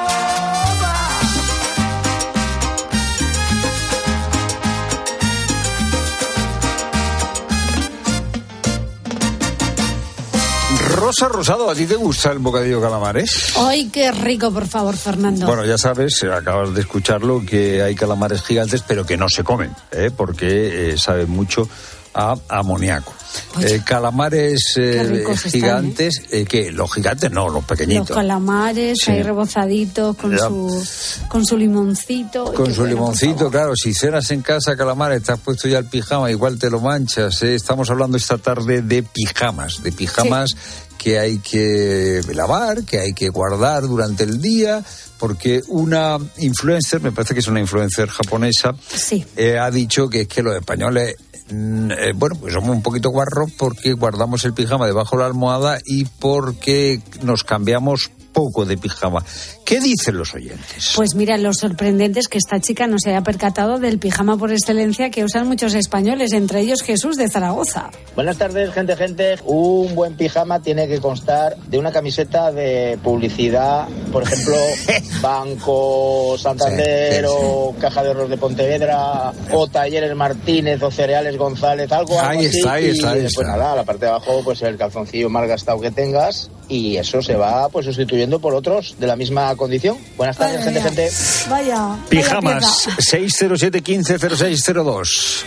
Rosa Rosado, ¿a ti te gusta el bocadillo de calamares? ¡Ay, qué rico, por favor, Fernando! Bueno, ya sabes, acabas de escucharlo, que hay calamares gigantes, pero que no se comen, porque saben mucho a amoníaco. Calamares gigantes, que los gigantes no, los pequeñitos. Los calamares, sí, ahí rebozaditos con su limoncito. Con su limoncito, claro. Si cenas en casa calamares, te has puesto ya el pijama, igual te lo manchas. Estamos hablando esta tarde de pijamas, sí, que hay que lavar, que hay que guardar durante el día, porque una influencer, me parece que es una influencer japonesa, sí, ha dicho que es que los españoles, pues somos un poquito guarros porque guardamos el pijama debajo de la almohada y porque nos cambiamos poco de pijama. ¿Qué dicen los oyentes? Pues mira, lo sorprendente es que esta chica no se haya percatado del pijama por excelencia que usan muchos españoles, entre ellos Jesús de Zaragoza. Buenas tardes, gente. Un buen pijama tiene que constar de una camiseta de publicidad, por ejemplo, Banco Santander, sí. O Caja de Ahorros de Pontevedra, o Talleres Martínez, o Cereales González, algo así. Ahí está. Pues nada, la parte de abajo, pues el calzoncillo más gastado que tengas, y eso se va pues sustituyendo por otros de la misma condición. Buenas tardes, gente. Vaya. Pijamas, 607-150602.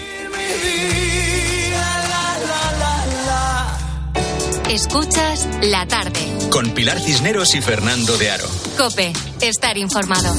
Escuchas La Tarde. Con Pilar Cisneros y Fernando de Aro. COPE, estar informado.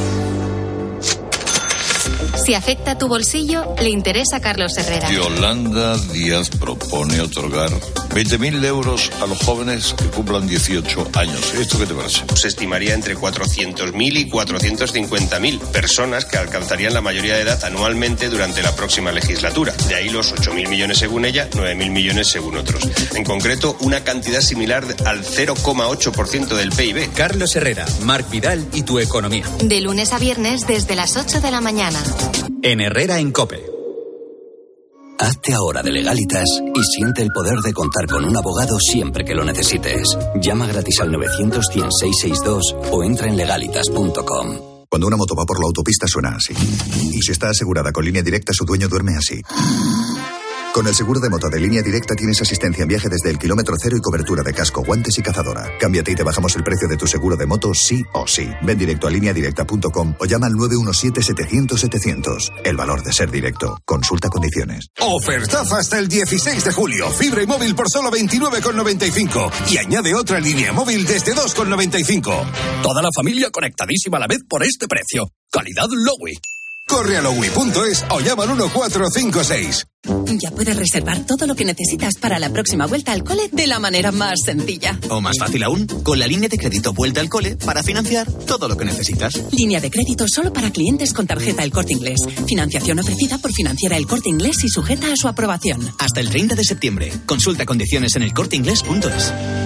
Si afecta tu bolsillo, le interesa a Carlos Herrera. Yolanda Díaz propone otorgar 20.000 euros a los jóvenes que cumplan 18 años. ¿Esto qué te parece? Se estimaría entre 400.000 y 450.000 personas que alcanzarían la mayoría de edad anualmente durante la próxima legislatura. De ahí los 8.000 millones según ella, 9.000 millones según otros. En concreto, una cantidad similar al 0,8% del PIB. Carlos Herrera, Marc Vidal y tu economía. De lunes a viernes desde las 8 de la mañana. En Herrera en COPE. Hazte ahora de Legalitas y siente el poder de contar con un abogado siempre que lo necesites. Llama gratis al 900-100-662 o entra en legalitas.com. Cuando una moto va por la autopista suena así. Y si está asegurada con Línea Directa, su dueño duerme así. Con el seguro de moto de Línea Directa tienes asistencia en viaje desde el kilómetro cero y cobertura de casco, guantes y cazadora. Cámbiate y te bajamos el precio de tu seguro de moto sí o sí. Ven directo a lineadirecta.com o llama al 917-700-700. El valor de ser directo. Consulta condiciones. Ofertaza hasta el 16 de julio. Fibra y móvil por solo 29,95. Y añade otra línea móvil desde 2,95. Toda la familia conectadísima a la vez por este precio. Calidad Lowy. Corre a lowy.es o llama al 1456. Ya puedes reservar todo lo que necesitas para la próxima vuelta al cole de la manera más sencilla. O más fácil aún, con la línea de crédito Vuelta al Cole para financiar todo lo que necesitas. Línea de crédito solo para clientes con tarjeta El Corte Inglés. Financiación ofrecida por Financiera El Corte Inglés y sujeta a su aprobación. Hasta el 30 de septiembre. Consulta condiciones en elcorteinglés.es.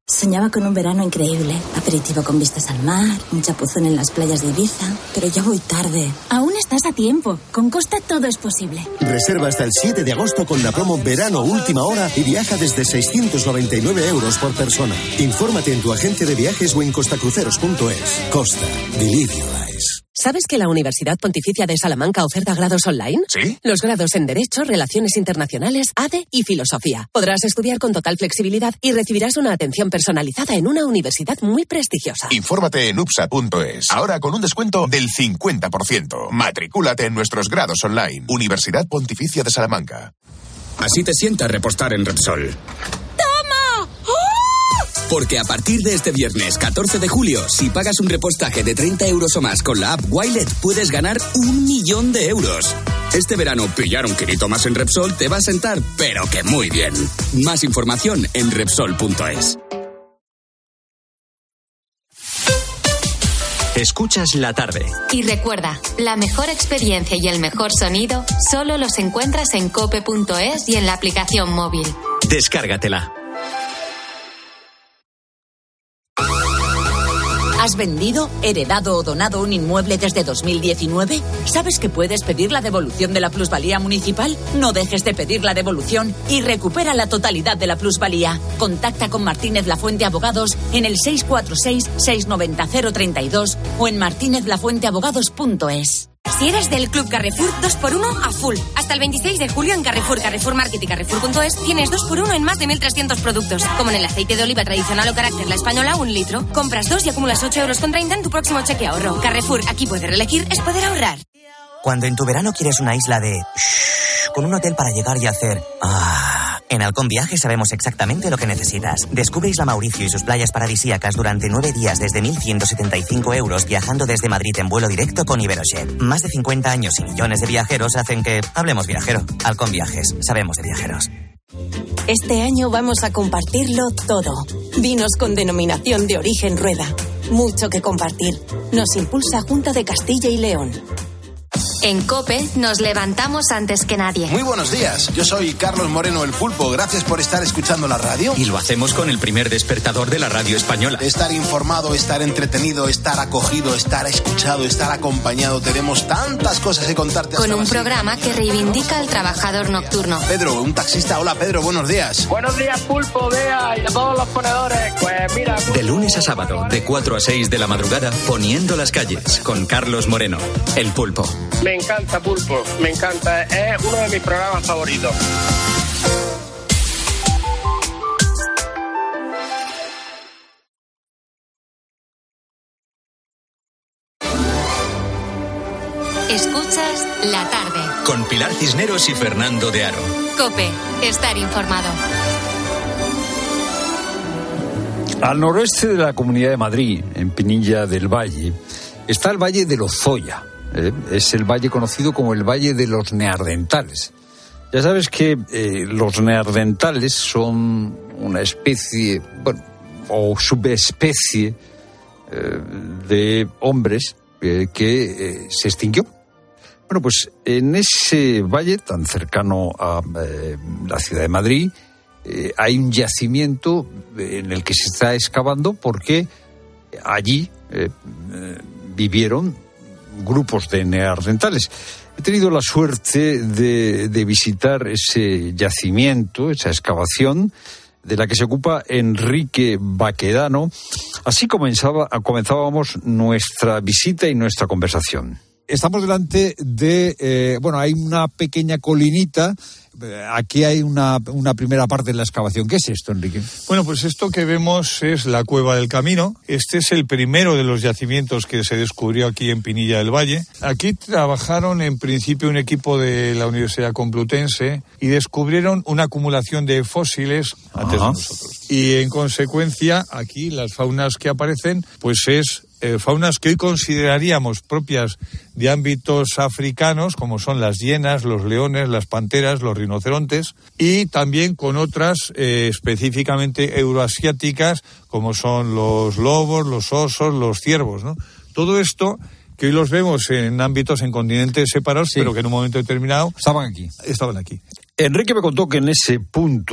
Soñaba con un verano increíble, aperitivo con vistas al mar, un chapuzón en las playas de Ibiza, pero ya voy tarde. Aún estás a tiempo, con Costa todo es posible. Reserva hasta el 7 de agosto con la promo Verano Última Hora y viaja desde 699 € por persona. Infórmate en tu agencia de viajes o en costacruceros.es. Costa, believe your eyes. ¿Sabes que la Universidad Pontificia de Salamanca oferta grados online? ¿Sí? Los grados en Derecho, Relaciones Internacionales, ADE y Filosofía. Podrás estudiar con total flexibilidad y recibirás una atención personalizada en una universidad muy prestigiosa. Infórmate en upsa.es. Ahora con un descuento del 50%. Matricúlate en nuestros grados online. Universidad Pontificia de Salamanca. Así te sienta repostar en Repsol. Porque a partir de este viernes 14 de julio, si pagas un repostaje de 30 € o más con la app Wilet, puedes ganar 1 millón de euros. Este verano, pillar un kilito más en Repsol te va a sentar, pero que muy bien. Más información en Repsol.es. Escuchas la tarde. Y recuerda, la mejor experiencia y el mejor sonido solo los encuentras en cope.es y en la aplicación móvil. Descárgatela. ¿Has vendido, heredado o donado un inmueble desde 2019? ¿Sabes que puedes pedir la devolución de la plusvalía municipal? No dejes de pedir la devolución y recupera la totalidad de la plusvalía. Contacta con Martínez Lafuente Abogados en el 646-690-032 o en martinezlafuenteabogados.es. Si eres del Club Carrefour, 2x1 a full. Hasta el 26 de julio en Carrefour, Carrefour Market y Carrefour.es tienes 2x1 en más de 1.300 productos. Como en el aceite de oliva tradicional o carácter La Española, 1 litro. Compras 2 y acumulas 8,30 € en tu próximo cheque ahorro. Carrefour, aquí poder elegir es poder ahorrar. Cuando en tu verano quieres una isla de... con un hotel para llegar y hacer... En Halcón Viajes sabemos exactamente lo que necesitas. Descubre Isla Mauricio y sus playas paradisíacas durante 9 días desde 1.175 € viajando desde Madrid en vuelo directo con Iberojet. Más de 50 años y millones de viajeros hacen que hablemos viajero. Halcón Viajes, sabemos de viajeros. Este año vamos a compartirlo todo. Vinos con denominación de origen Rueda. Mucho que compartir. Nos impulsa Junta de Castilla y León. En COPE nos levantamos antes que nadie. Muy buenos días, yo soy Carlos Moreno el Pulpo, gracias por estar escuchando la radio. Y lo hacemos con el primer despertador de la radio española. Estar informado, estar entretenido, estar acogido, estar escuchado, estar acompañado, tenemos tantas cosas que contarte. Con un programa que reivindica al trabajador nocturno. Pedro, un taxista, hola Pedro, buenos días. Buenos días Pulpo, Bea y a todos los ponedores, pues mira... De lunes a sábado, de 4 a 6 de la madrugada, poniendo las calles, con Carlos Moreno, el Pulpo. Me encanta Pulpo, me encanta, es uno de mis programas favoritos. Escuchas La Tarde. Con Pilar Cisneros y Fernando de Aro. COPE, estar informado. Al noroeste de la Comunidad de Madrid, en Pinilla del Valle, está el Valle de Lozoya. Es el valle conocido como el Valle de los Neandertales. Ya sabes que los neandertales son una especie, bueno, o subespecie de hombres que se extinguió. Bueno, pues en ese valle tan cercano a la ciudad de Madrid hay un yacimiento en el que se está excavando porque allí vivieron grupos de neandertales. He tenido la suerte de visitar ese yacimiento, esa excavación, de la que se ocupa Enrique Baquedano. Así comenzábamos nuestra visita y nuestra conversación. Estamos delante de, hay una pequeña colinita. Aquí hay una primera parte de la excavación. ¿Qué es esto, Enrique? Bueno, pues esto que vemos es la Cueva del Camino. Este es el primero de los yacimientos que se descubrió aquí en Pinilla del Valle. Aquí trabajaron en principio un equipo de la Universidad Complutense y descubrieron una acumulación de fósiles antes de nosotros. Y en consecuencia, aquí las faunas que aparecen, pues es faunas que hoy consideraríamos propias de ámbitos africanos, como son las hienas, los leones, las panteras, los rinocerontes, y también con otras específicamente euroasiáticas, como son los lobos, los osos, los ciervos, ¿no? Todo esto que hoy los vemos en ámbitos, en continentes separados, sí, pero que en un momento determinado estaban aquí. Enrique me contó que en ese punto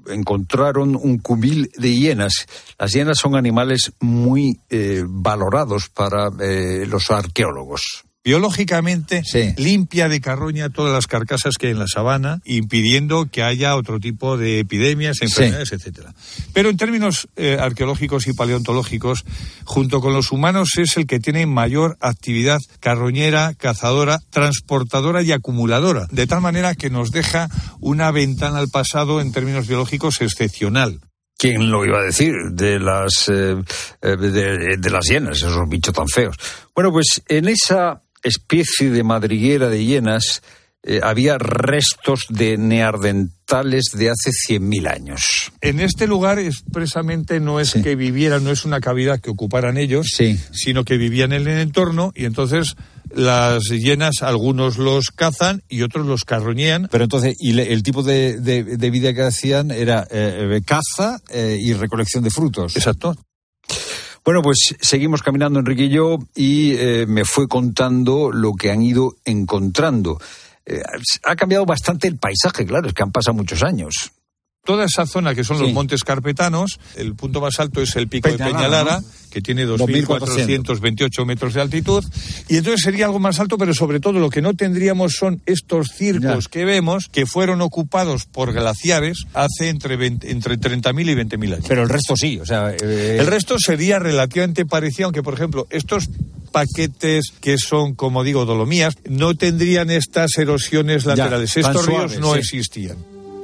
encontraron un cubil de hienas. Las hienas son animales muy valorados para los arqueólogos. Biológicamente limpia de carroña todas las carcasas que hay en la sabana, impidiendo que haya otro tipo de epidemias, enfermedades, etcétera. Pero en términos arqueológicos y paleontológicos, junto con los humanos es el que tiene mayor actividad carroñera, cazadora, transportadora y acumuladora, de tal manera que nos deja una ventana al pasado en términos biológicos excepcional. ¿Quién lo iba a decir de las hienas, esos bichos tan feos? Bueno, pues en esa especie de madriguera de hienas había restos de neandertales de hace 100.000 años. En este lugar expresamente no es que vivieran, no es una cavidad que ocuparan ellos, sino que vivían en el entorno, y entonces las hienas, algunos los cazan y otros los carroñean. Pero entonces, ¿y el tipo de vida que hacían era caza y recolección de frutos? Exacto. Bueno, pues seguimos caminando, Enrique y yo, y me fue contando lo que han ido encontrando. Ha cambiado bastante el paisaje, claro, es que han pasado muchos años. Toda esa zona que son los montes carpetanos, el punto más alto es el pico de Peñalara, ¿no? Que tiene 2.428 metros de altitud, y entonces sería algo más alto, pero sobre todo lo que no tendríamos son estos circos que vemos, que fueron ocupados por glaciares hace entre 30.000 y 20.000 años. Pero el resto sí, o sea... El resto sería relativamente parecido, aunque, por ejemplo, estos paquetes que son, como digo, dolomías, no tendrían estas erosiones laterales. Estos ríos no existían.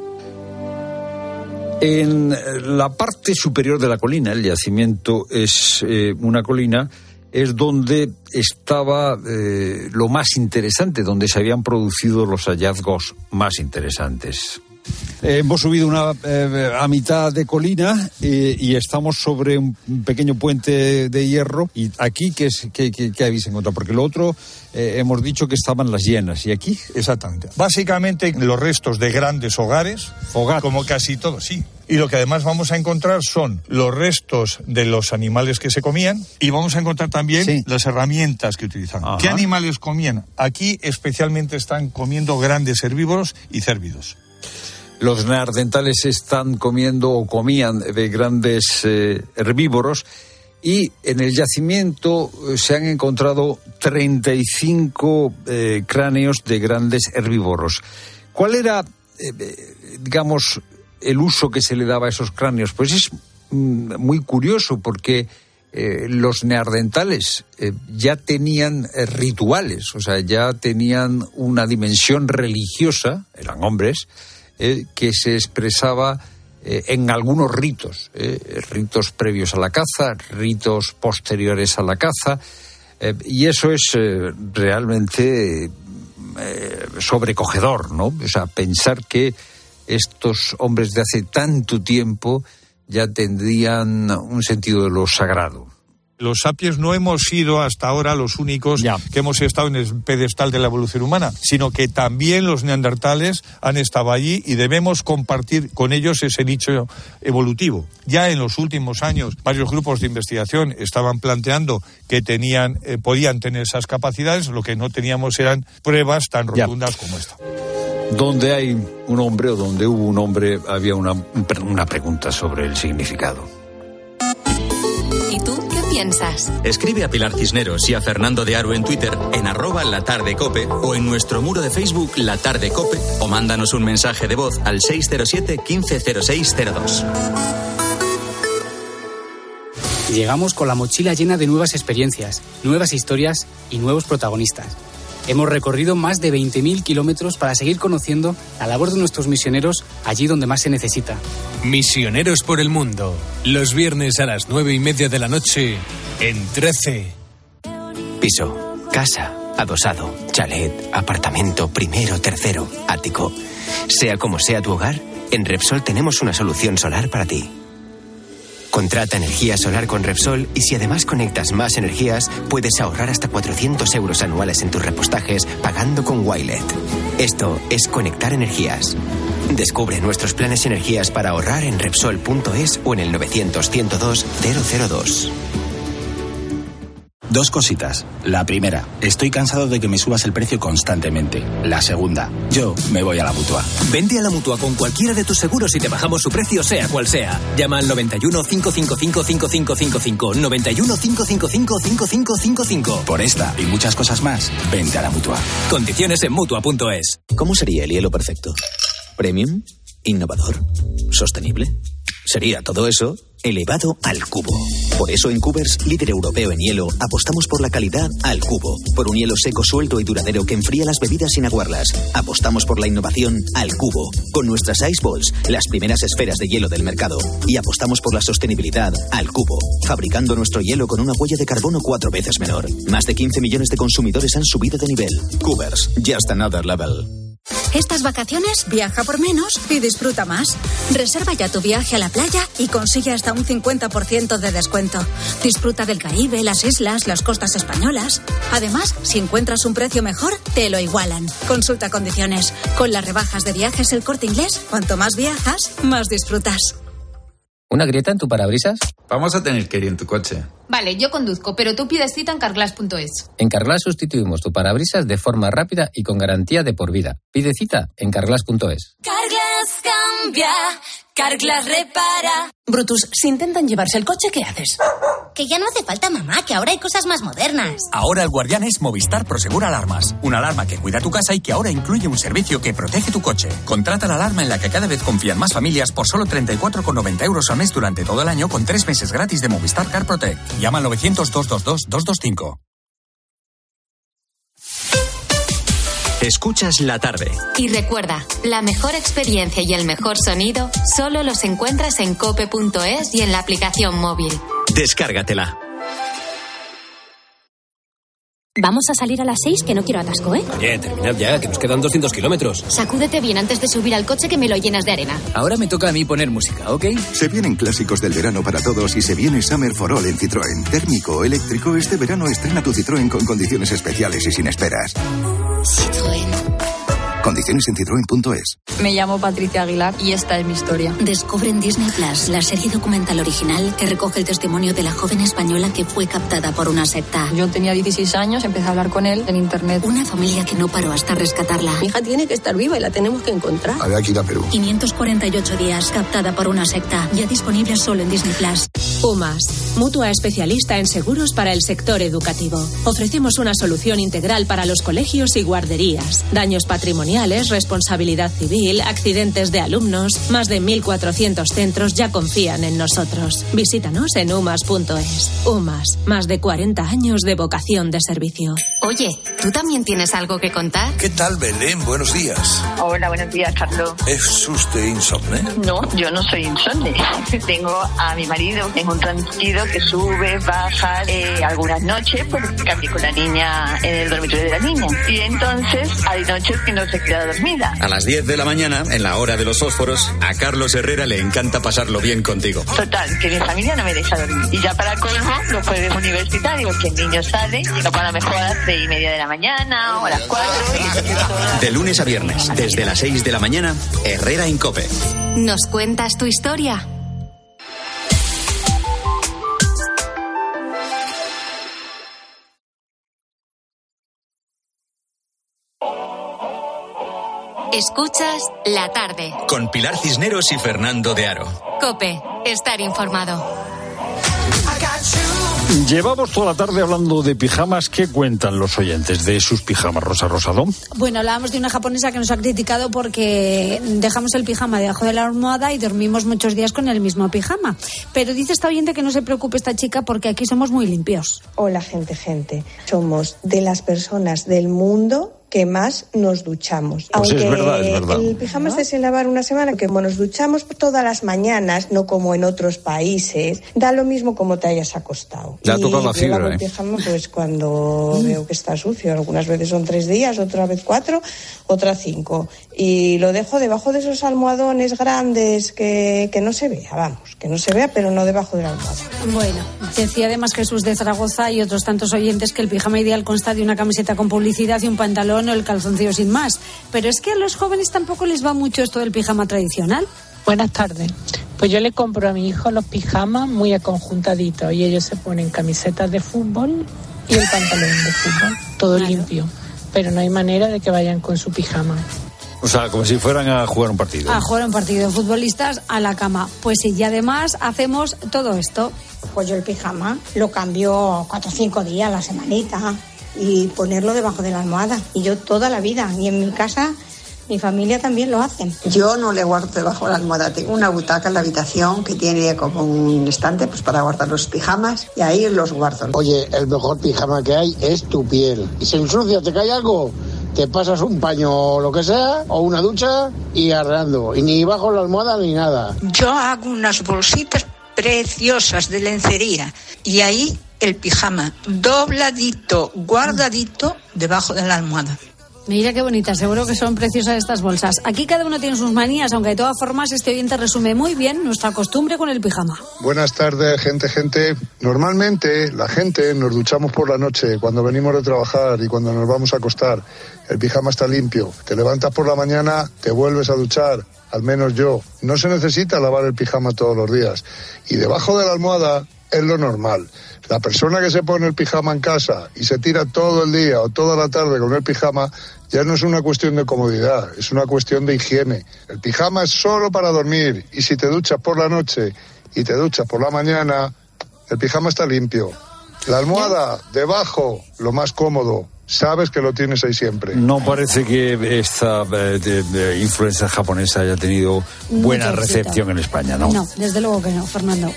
En la parte superior de la colina, el yacimiento es una colina, es donde estaba lo más interesante, donde se habían producido los hallazgos más interesantes. Hemos subido a mitad de colina y estamos sobre un pequeño puente de hierro. ¿Y aquí qué habéis encontrado? Porque lo otro hemos dicho que estaban las hienas. ¿Y aquí? Exactamente. Básicamente los restos de grandes hogares, como casi todos, sí. Y lo que además vamos a encontrar son los restos de los animales que se comían, y vamos a encontrar también las herramientas que utilizaban. Ajá. ¿Qué animales comían? Aquí especialmente están comiendo grandes herbívoros y cérvidos. Los neandertales están comiendo o comían de grandes herbívoros, y en el yacimiento se han encontrado 35 cráneos de grandes herbívoros. ¿Cuál era, digamos, el uso que se le daba a esos cráneos? Pues es muy curioso, porque los neandertales ya tenían rituales, o sea, ya tenían una dimensión religiosa, eran hombres, que se expresaba en algunos ritos, ritos previos a la caza, ritos posteriores a la caza, y eso es realmente sobrecogedor, ¿no? O sea, pensar que estos hombres de hace tanto tiempo ya tendrían un sentido de lo sagrado. Los sapiens no hemos sido hasta ahora los únicos que hemos estado en el pedestal de la evolución humana, sino que también los neandertales han estado allí y debemos compartir con ellos ese nicho evolutivo. Ya en los últimos años, varios grupos de investigación estaban planteando que podían tener esas capacidades, lo que no teníamos eran pruebas tan rotundas como esta. Donde hay un hombre o donde hubo un hombre, había una pregunta sobre el significado. ¿Y tú qué piensas? Escribe a Pilar Cisneros y a Fernando de Aro en Twitter, en @latardecope, o en nuestro muro de Facebook La Tarde Cope, o mándanos un mensaje de voz al 607 150602. Llegamos con la mochila llena de nuevas experiencias, nuevas historias y nuevos protagonistas. Hemos recorrido más de 20.000 kilómetros para seguir conociendo la labor de nuestros misioneros allí donde más se necesita. Misioneros por el mundo, los viernes a las 9:30 de la noche en 13. Piso, casa, adosado, chalet, apartamento, primero, tercero, ático. Sea como sea tu hogar, en Repsol tenemos una solución solar para ti. Contrata energía solar con Repsol, y si además conectas más energías, puedes ahorrar hasta 400 euros anuales en tus repostajes pagando con Wilet. Esto es conectar energías. Descubre nuestros planes y energías para ahorrar en Repsol.es o en el 900 102 002. 2 cositas. La primera, estoy cansado de que me subas el precio constantemente. La segunda, yo me voy a la Mutua. Vente a la Mutua con cualquiera de tus seguros y te bajamos su precio sea cual sea. Llama al 91 555 5555. 91 555 5555. Por esta y muchas cosas más, vente a la Mutua. Condiciones en Mutua.es. ¿Cómo sería el hielo perfecto? ¿Premium? ¿Innovador? ¿Sostenible? Sería todo eso elevado al cubo. Por eso en Cubers, líder europeo en hielo, apostamos por la calidad al cubo. Por un hielo seco, suelto y duradero que enfría las bebidas sin aguarlas. Apostamos por la innovación al cubo. Con nuestras Ice Balls, las primeras esferas de hielo del mercado. Y apostamos por la sostenibilidad al cubo. Fabricando nuestro hielo con una huella de carbono 4 veces menor. Más de 15 millones de consumidores han subido de nivel. Cubers, just another level. Estas vacaciones viaja por menos y disfruta más. Reserva ya tu viaje a la playa y consigue hasta un 50% de descuento. Disfruta del Caribe, las islas, las costas españolas. Además, si encuentras un precio mejor, te lo igualan. Consulta condiciones. Con las rebajas de Viajes El Corte Inglés, cuanto más viajas, más disfrutas. ¿Una grieta en tu parabrisas? Vamos a tener que ir en tu coche. Vale, yo conduzco, pero tú pides cita en carglass.es. En Carglass sustituimos tu parabrisas de forma rápida y con garantía de por vida. Pide cita en carglass.es. Carglass cambia, Carglass repara. Brutus, si intentan llevarse el coche, ¿qué haces? Que ya no hace falta, mamá, que ahora hay cosas más modernas. Ahora el guardián es Movistar Prosegur Alarmas. Una alarma que cuida tu casa y que ahora incluye un servicio que protege tu coche. Contrata la alarma en la que cada vez confían más familias por solo 34,90 euros al mes durante todo el año con 3 meses gratis de Movistar Car Protect. Llama al 900-222-225. Escuchas La Tarde. Y recuerda, la mejor experiencia y el mejor sonido solo los encuentras en cope.es y en la aplicación móvil. Descárgatela. Vamos a salir a las 6, que no quiero atasco, ¿eh? Oye, terminad ya, que nos quedan 200 kilómetros. Sacúdete bien antes de subir al coche, que me lo llenas de arena. Ahora me toca a mí poner música, ¿ok? Se vienen clásicos del verano para todos y se viene Summer for All en Citroën. Térmico o eléctrico, este verano estrena tu Citroën con condiciones especiales y sin esperas. Citroën. Condiciones en citroen.es. Me llamo Patricia Aguilar y esta es mi historia. Descubre en Disney Plus la serie documental original que recoge el testimonio de la joven española que fue captada por una secta. Yo tenía 16 años, empecé a hablar con él en internet. Una familia que no paró hasta rescatarla. Mi hija tiene que estar viva y la tenemos que encontrar. Había que ir a Perú. 548 días captada por una secta. Ya disponible solo en Disney Plus. UMAS, mutua especialista en seguros para el sector educativo. Ofrecemos una solución integral para los colegios y guarderías. Daños patrimoniales, responsabilidad civil, accidentes de alumnos. Más de 1.400 centros ya confían en nosotros. Visítanos en umas.es. UMAS, más de 40 años de vocación de servicio. Oye, ¿tú también tienes algo que contar? ¿Qué tal, Belén? Buenos días. Hola, buenos días, Carlos. ¿Es usted insomne? No, yo no soy insomne. Tengo a mi marido en un tranquilo que sube, baja, algunas noches porque cambié con la niña en el dormitorio de la niña. Y entonces hay noches que no se queda dormida. A las 10 de la mañana, en la hora de los fósforos, a Carlos Herrera le encanta pasarlo bien contigo. Total, que mi familia no me deja dormir. Y ya para colmo, los jueves universitarios, que el niño sale, y no para mejor a las 3:30 de la mañana o a las 4. De lunes a viernes, desde las 6 de la mañana, Herrera en COPE. ¿Nos cuentas tu historia? Escuchas La Tarde. Con Pilar Cisneros y Fernando de Aro. COPE, estar informado. Llevamos toda la tarde hablando de pijamas. ¿Qué cuentan los oyentes de sus pijamas, Rosa Rosado? Bueno, hablábamos de una japonesa que nos ha criticado porque dejamos el pijama debajo de la almohada y dormimos muchos días con el mismo pijama. Pero dice esta oyente que no se preocupe esta chica porque aquí somos muy limpios. Hola, gente. Somos de las personas del mundo que más nos duchamos. Pues aunque es verdad. El pijama esté sin lavar una semana, que como nos duchamos todas las mañanas, no como en otros países, da lo mismo como te hayas acostado. Ya ha tocado la fibra, el pijama pues cuando veo que está sucio. Algunas veces son 3 días, otra vez 4, otra 5. Y lo dejo debajo de esos almohadones grandes que no se vea, que no se vea, pero no debajo de la almohada. Bueno, decía además Jesús de Zaragoza y otros tantos oyentes que el pijama ideal consta de una camiseta con publicidad y un pantalón o el calzoncillo sin más. Pero es que a los jóvenes tampoco les va mucho esto del pijama tradicional. Buenas tardes. Pues yo le compro a mi hijo los pijamas muy aconjuntaditos y ellos se ponen camisetas de fútbol y el pantalón de fútbol, todo limpio. Pero no hay manera de que vayan con su pijama. O sea, como si fueran a jugar un partido. A jugar un partido. Futbolistas a la cama. Pues sí, y además hacemos todo esto. Pues yo el pijama lo cambio 4 o 5 días a la semanita y ponerlo debajo de la almohada. Y yo toda la vida. Y en mi casa, mi familia también lo hacen. Yo no le guardo debajo de la almohada. Tengo una butaca en la habitación que tiene como un estante pues para guardar los pijamas y ahí los guardo. Oye, el mejor pijama que hay es tu piel. Y se ensucia, te cae algo, te pasas un paño o lo que sea, o una ducha y arreando. Y ni bajo la almohada ni nada. Yo hago unas bolsitas preciosas de lencería y ahí el pijama dobladito, guardadito debajo de la almohada. Mira qué bonitas, seguro que son preciosas estas bolsas. Aquí cada uno tiene sus manías, aunque de todas formas este oyente resume muy bien nuestra costumbre con el pijama. Buenas tardes, gente. Normalmente la gente nos duchamos por la noche cuando venimos de trabajar y cuando nos vamos a acostar. El pijama está limpio. Te levantas por la mañana, te vuelves a duchar, al menos yo. No se necesita lavar el pijama todos los días. Y debajo de la almohada es lo normal. La persona que se pone el pijama en casa y se tira todo el día o toda la tarde con el pijama ya no es una cuestión de comodidad, es una cuestión de higiene. El pijama es solo para dormir y si te duchas por la noche y te duchas por la mañana, el pijama está limpio. La almohada debajo, lo más cómodo. Sabes que lo tienes ahí siempre. No parece que esta influencia japonesa haya tenido buena recepción en España, ¿no? No, desde luego que no, Fernando.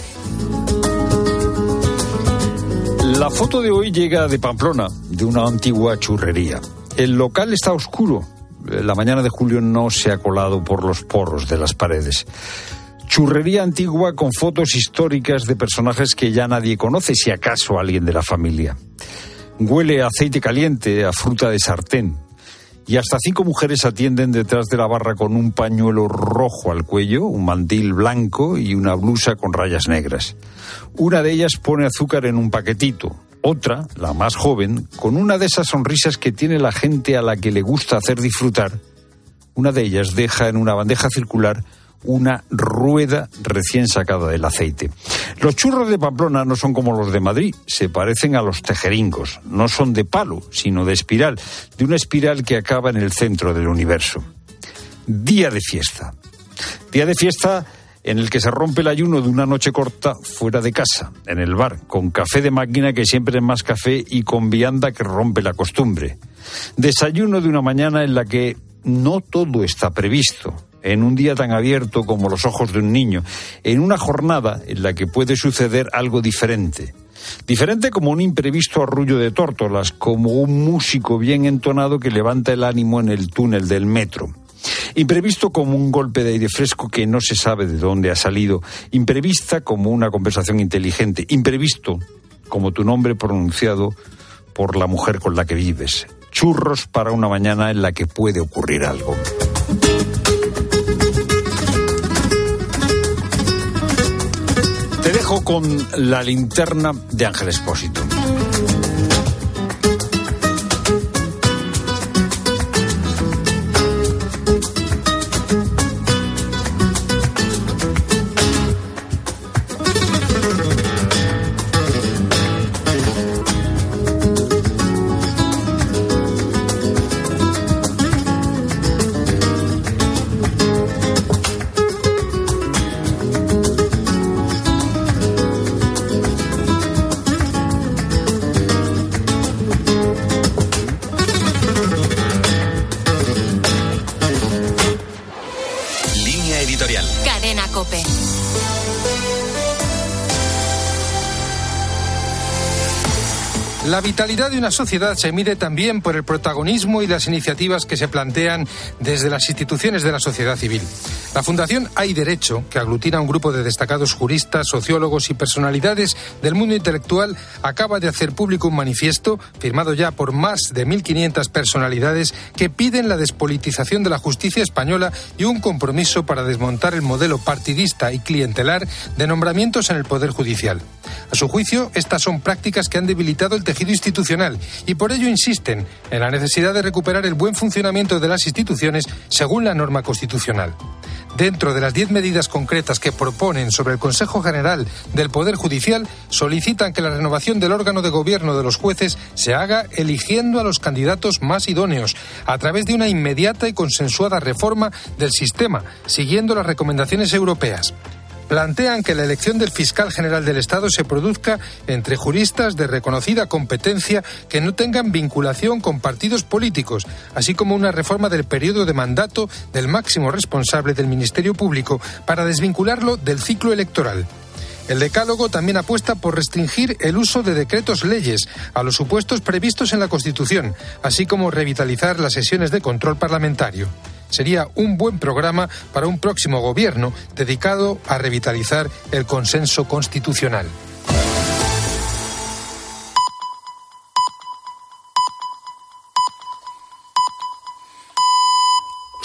La foto de hoy llega de Pamplona, de una antigua churrería. El local está oscuro. La mañana de julio no se ha colado por los poros de las paredes. Churrería antigua con fotos históricas de personajes que ya nadie conoce, si acaso alguien de la familia. Huele a aceite caliente, a fruta de sartén. Y hasta 5 mujeres atienden detrás de la barra con un pañuelo rojo al cuello, un mandil blanco y una blusa con rayas negras. Una de ellas pone azúcar en un paquetito. Otra, la más joven, con una de esas sonrisas que tiene la gente a la que le gusta hacer disfrutar, una de ellas deja en una bandeja circular una rueda recién sacada del aceite. Los churros de Pamplona no son como los de Madrid, se parecen a los tejeringos. No son de palo, sino de espiral, de una espiral que acaba en el centro del universo. Día de fiesta. Día de fiesta en el que se rompe el ayuno de una noche corta fuera de casa, en el bar, con café de máquina que siempre es más café y con vianda que rompe la costumbre. Desayuno de una mañana en la que no todo está previsto. En un día tan abierto como los ojos de un niño, en una jornada en la que puede suceder algo diferente. Diferente como un imprevisto arrullo de tórtolas, como un músico bien entonado que levanta el ánimo en el túnel del metro. Imprevisto como un golpe de aire fresco que no se sabe de dónde ha salido. Imprevista como una conversación inteligente. Imprevisto como tu nombre pronunciado por la mujer con la que vives. Churros para una mañana en la que puede ocurrir algo. Te dejo con la linterna de Ángel Expósito. COPE. La vitalidad de una sociedad se mide también por el protagonismo y las iniciativas que se plantean desde las instituciones de la sociedad civil. La Fundación Hay Derecho, que aglutina a un grupo de destacados juristas, sociólogos y personalidades del mundo intelectual, acaba de hacer público un manifiesto, firmado ya por más de 1.500 personalidades, que piden la despolitización de la justicia española y un compromiso para desmontar el modelo partidista y clientelar de nombramientos en el Poder Judicial. A su juicio, estas son prácticas que han debilitado el tejido institucional y por ello insisten en la necesidad de recuperar el buen funcionamiento de las instituciones según la norma constitucional. Dentro de las 10 medidas concretas que proponen sobre el Consejo General del Poder Judicial, solicitan que la renovación del órgano de gobierno de los jueces se haga eligiendo a los candidatos más idóneos, a través de una inmediata y consensuada reforma del sistema, siguiendo las recomendaciones europeas. Plantean que la elección del fiscal general del Estado se produzca entre juristas de reconocida competencia que no tengan vinculación con partidos políticos, así como una reforma del periodo de mandato del máximo responsable del Ministerio Público para desvincularlo del ciclo electoral. El decálogo también apuesta por restringir el uso de decretos leyes a los supuestos previstos en la Constitución, así como revitalizar las sesiones de control parlamentario. Sería un buen programa para un próximo gobierno dedicado a revitalizar el consenso constitucional.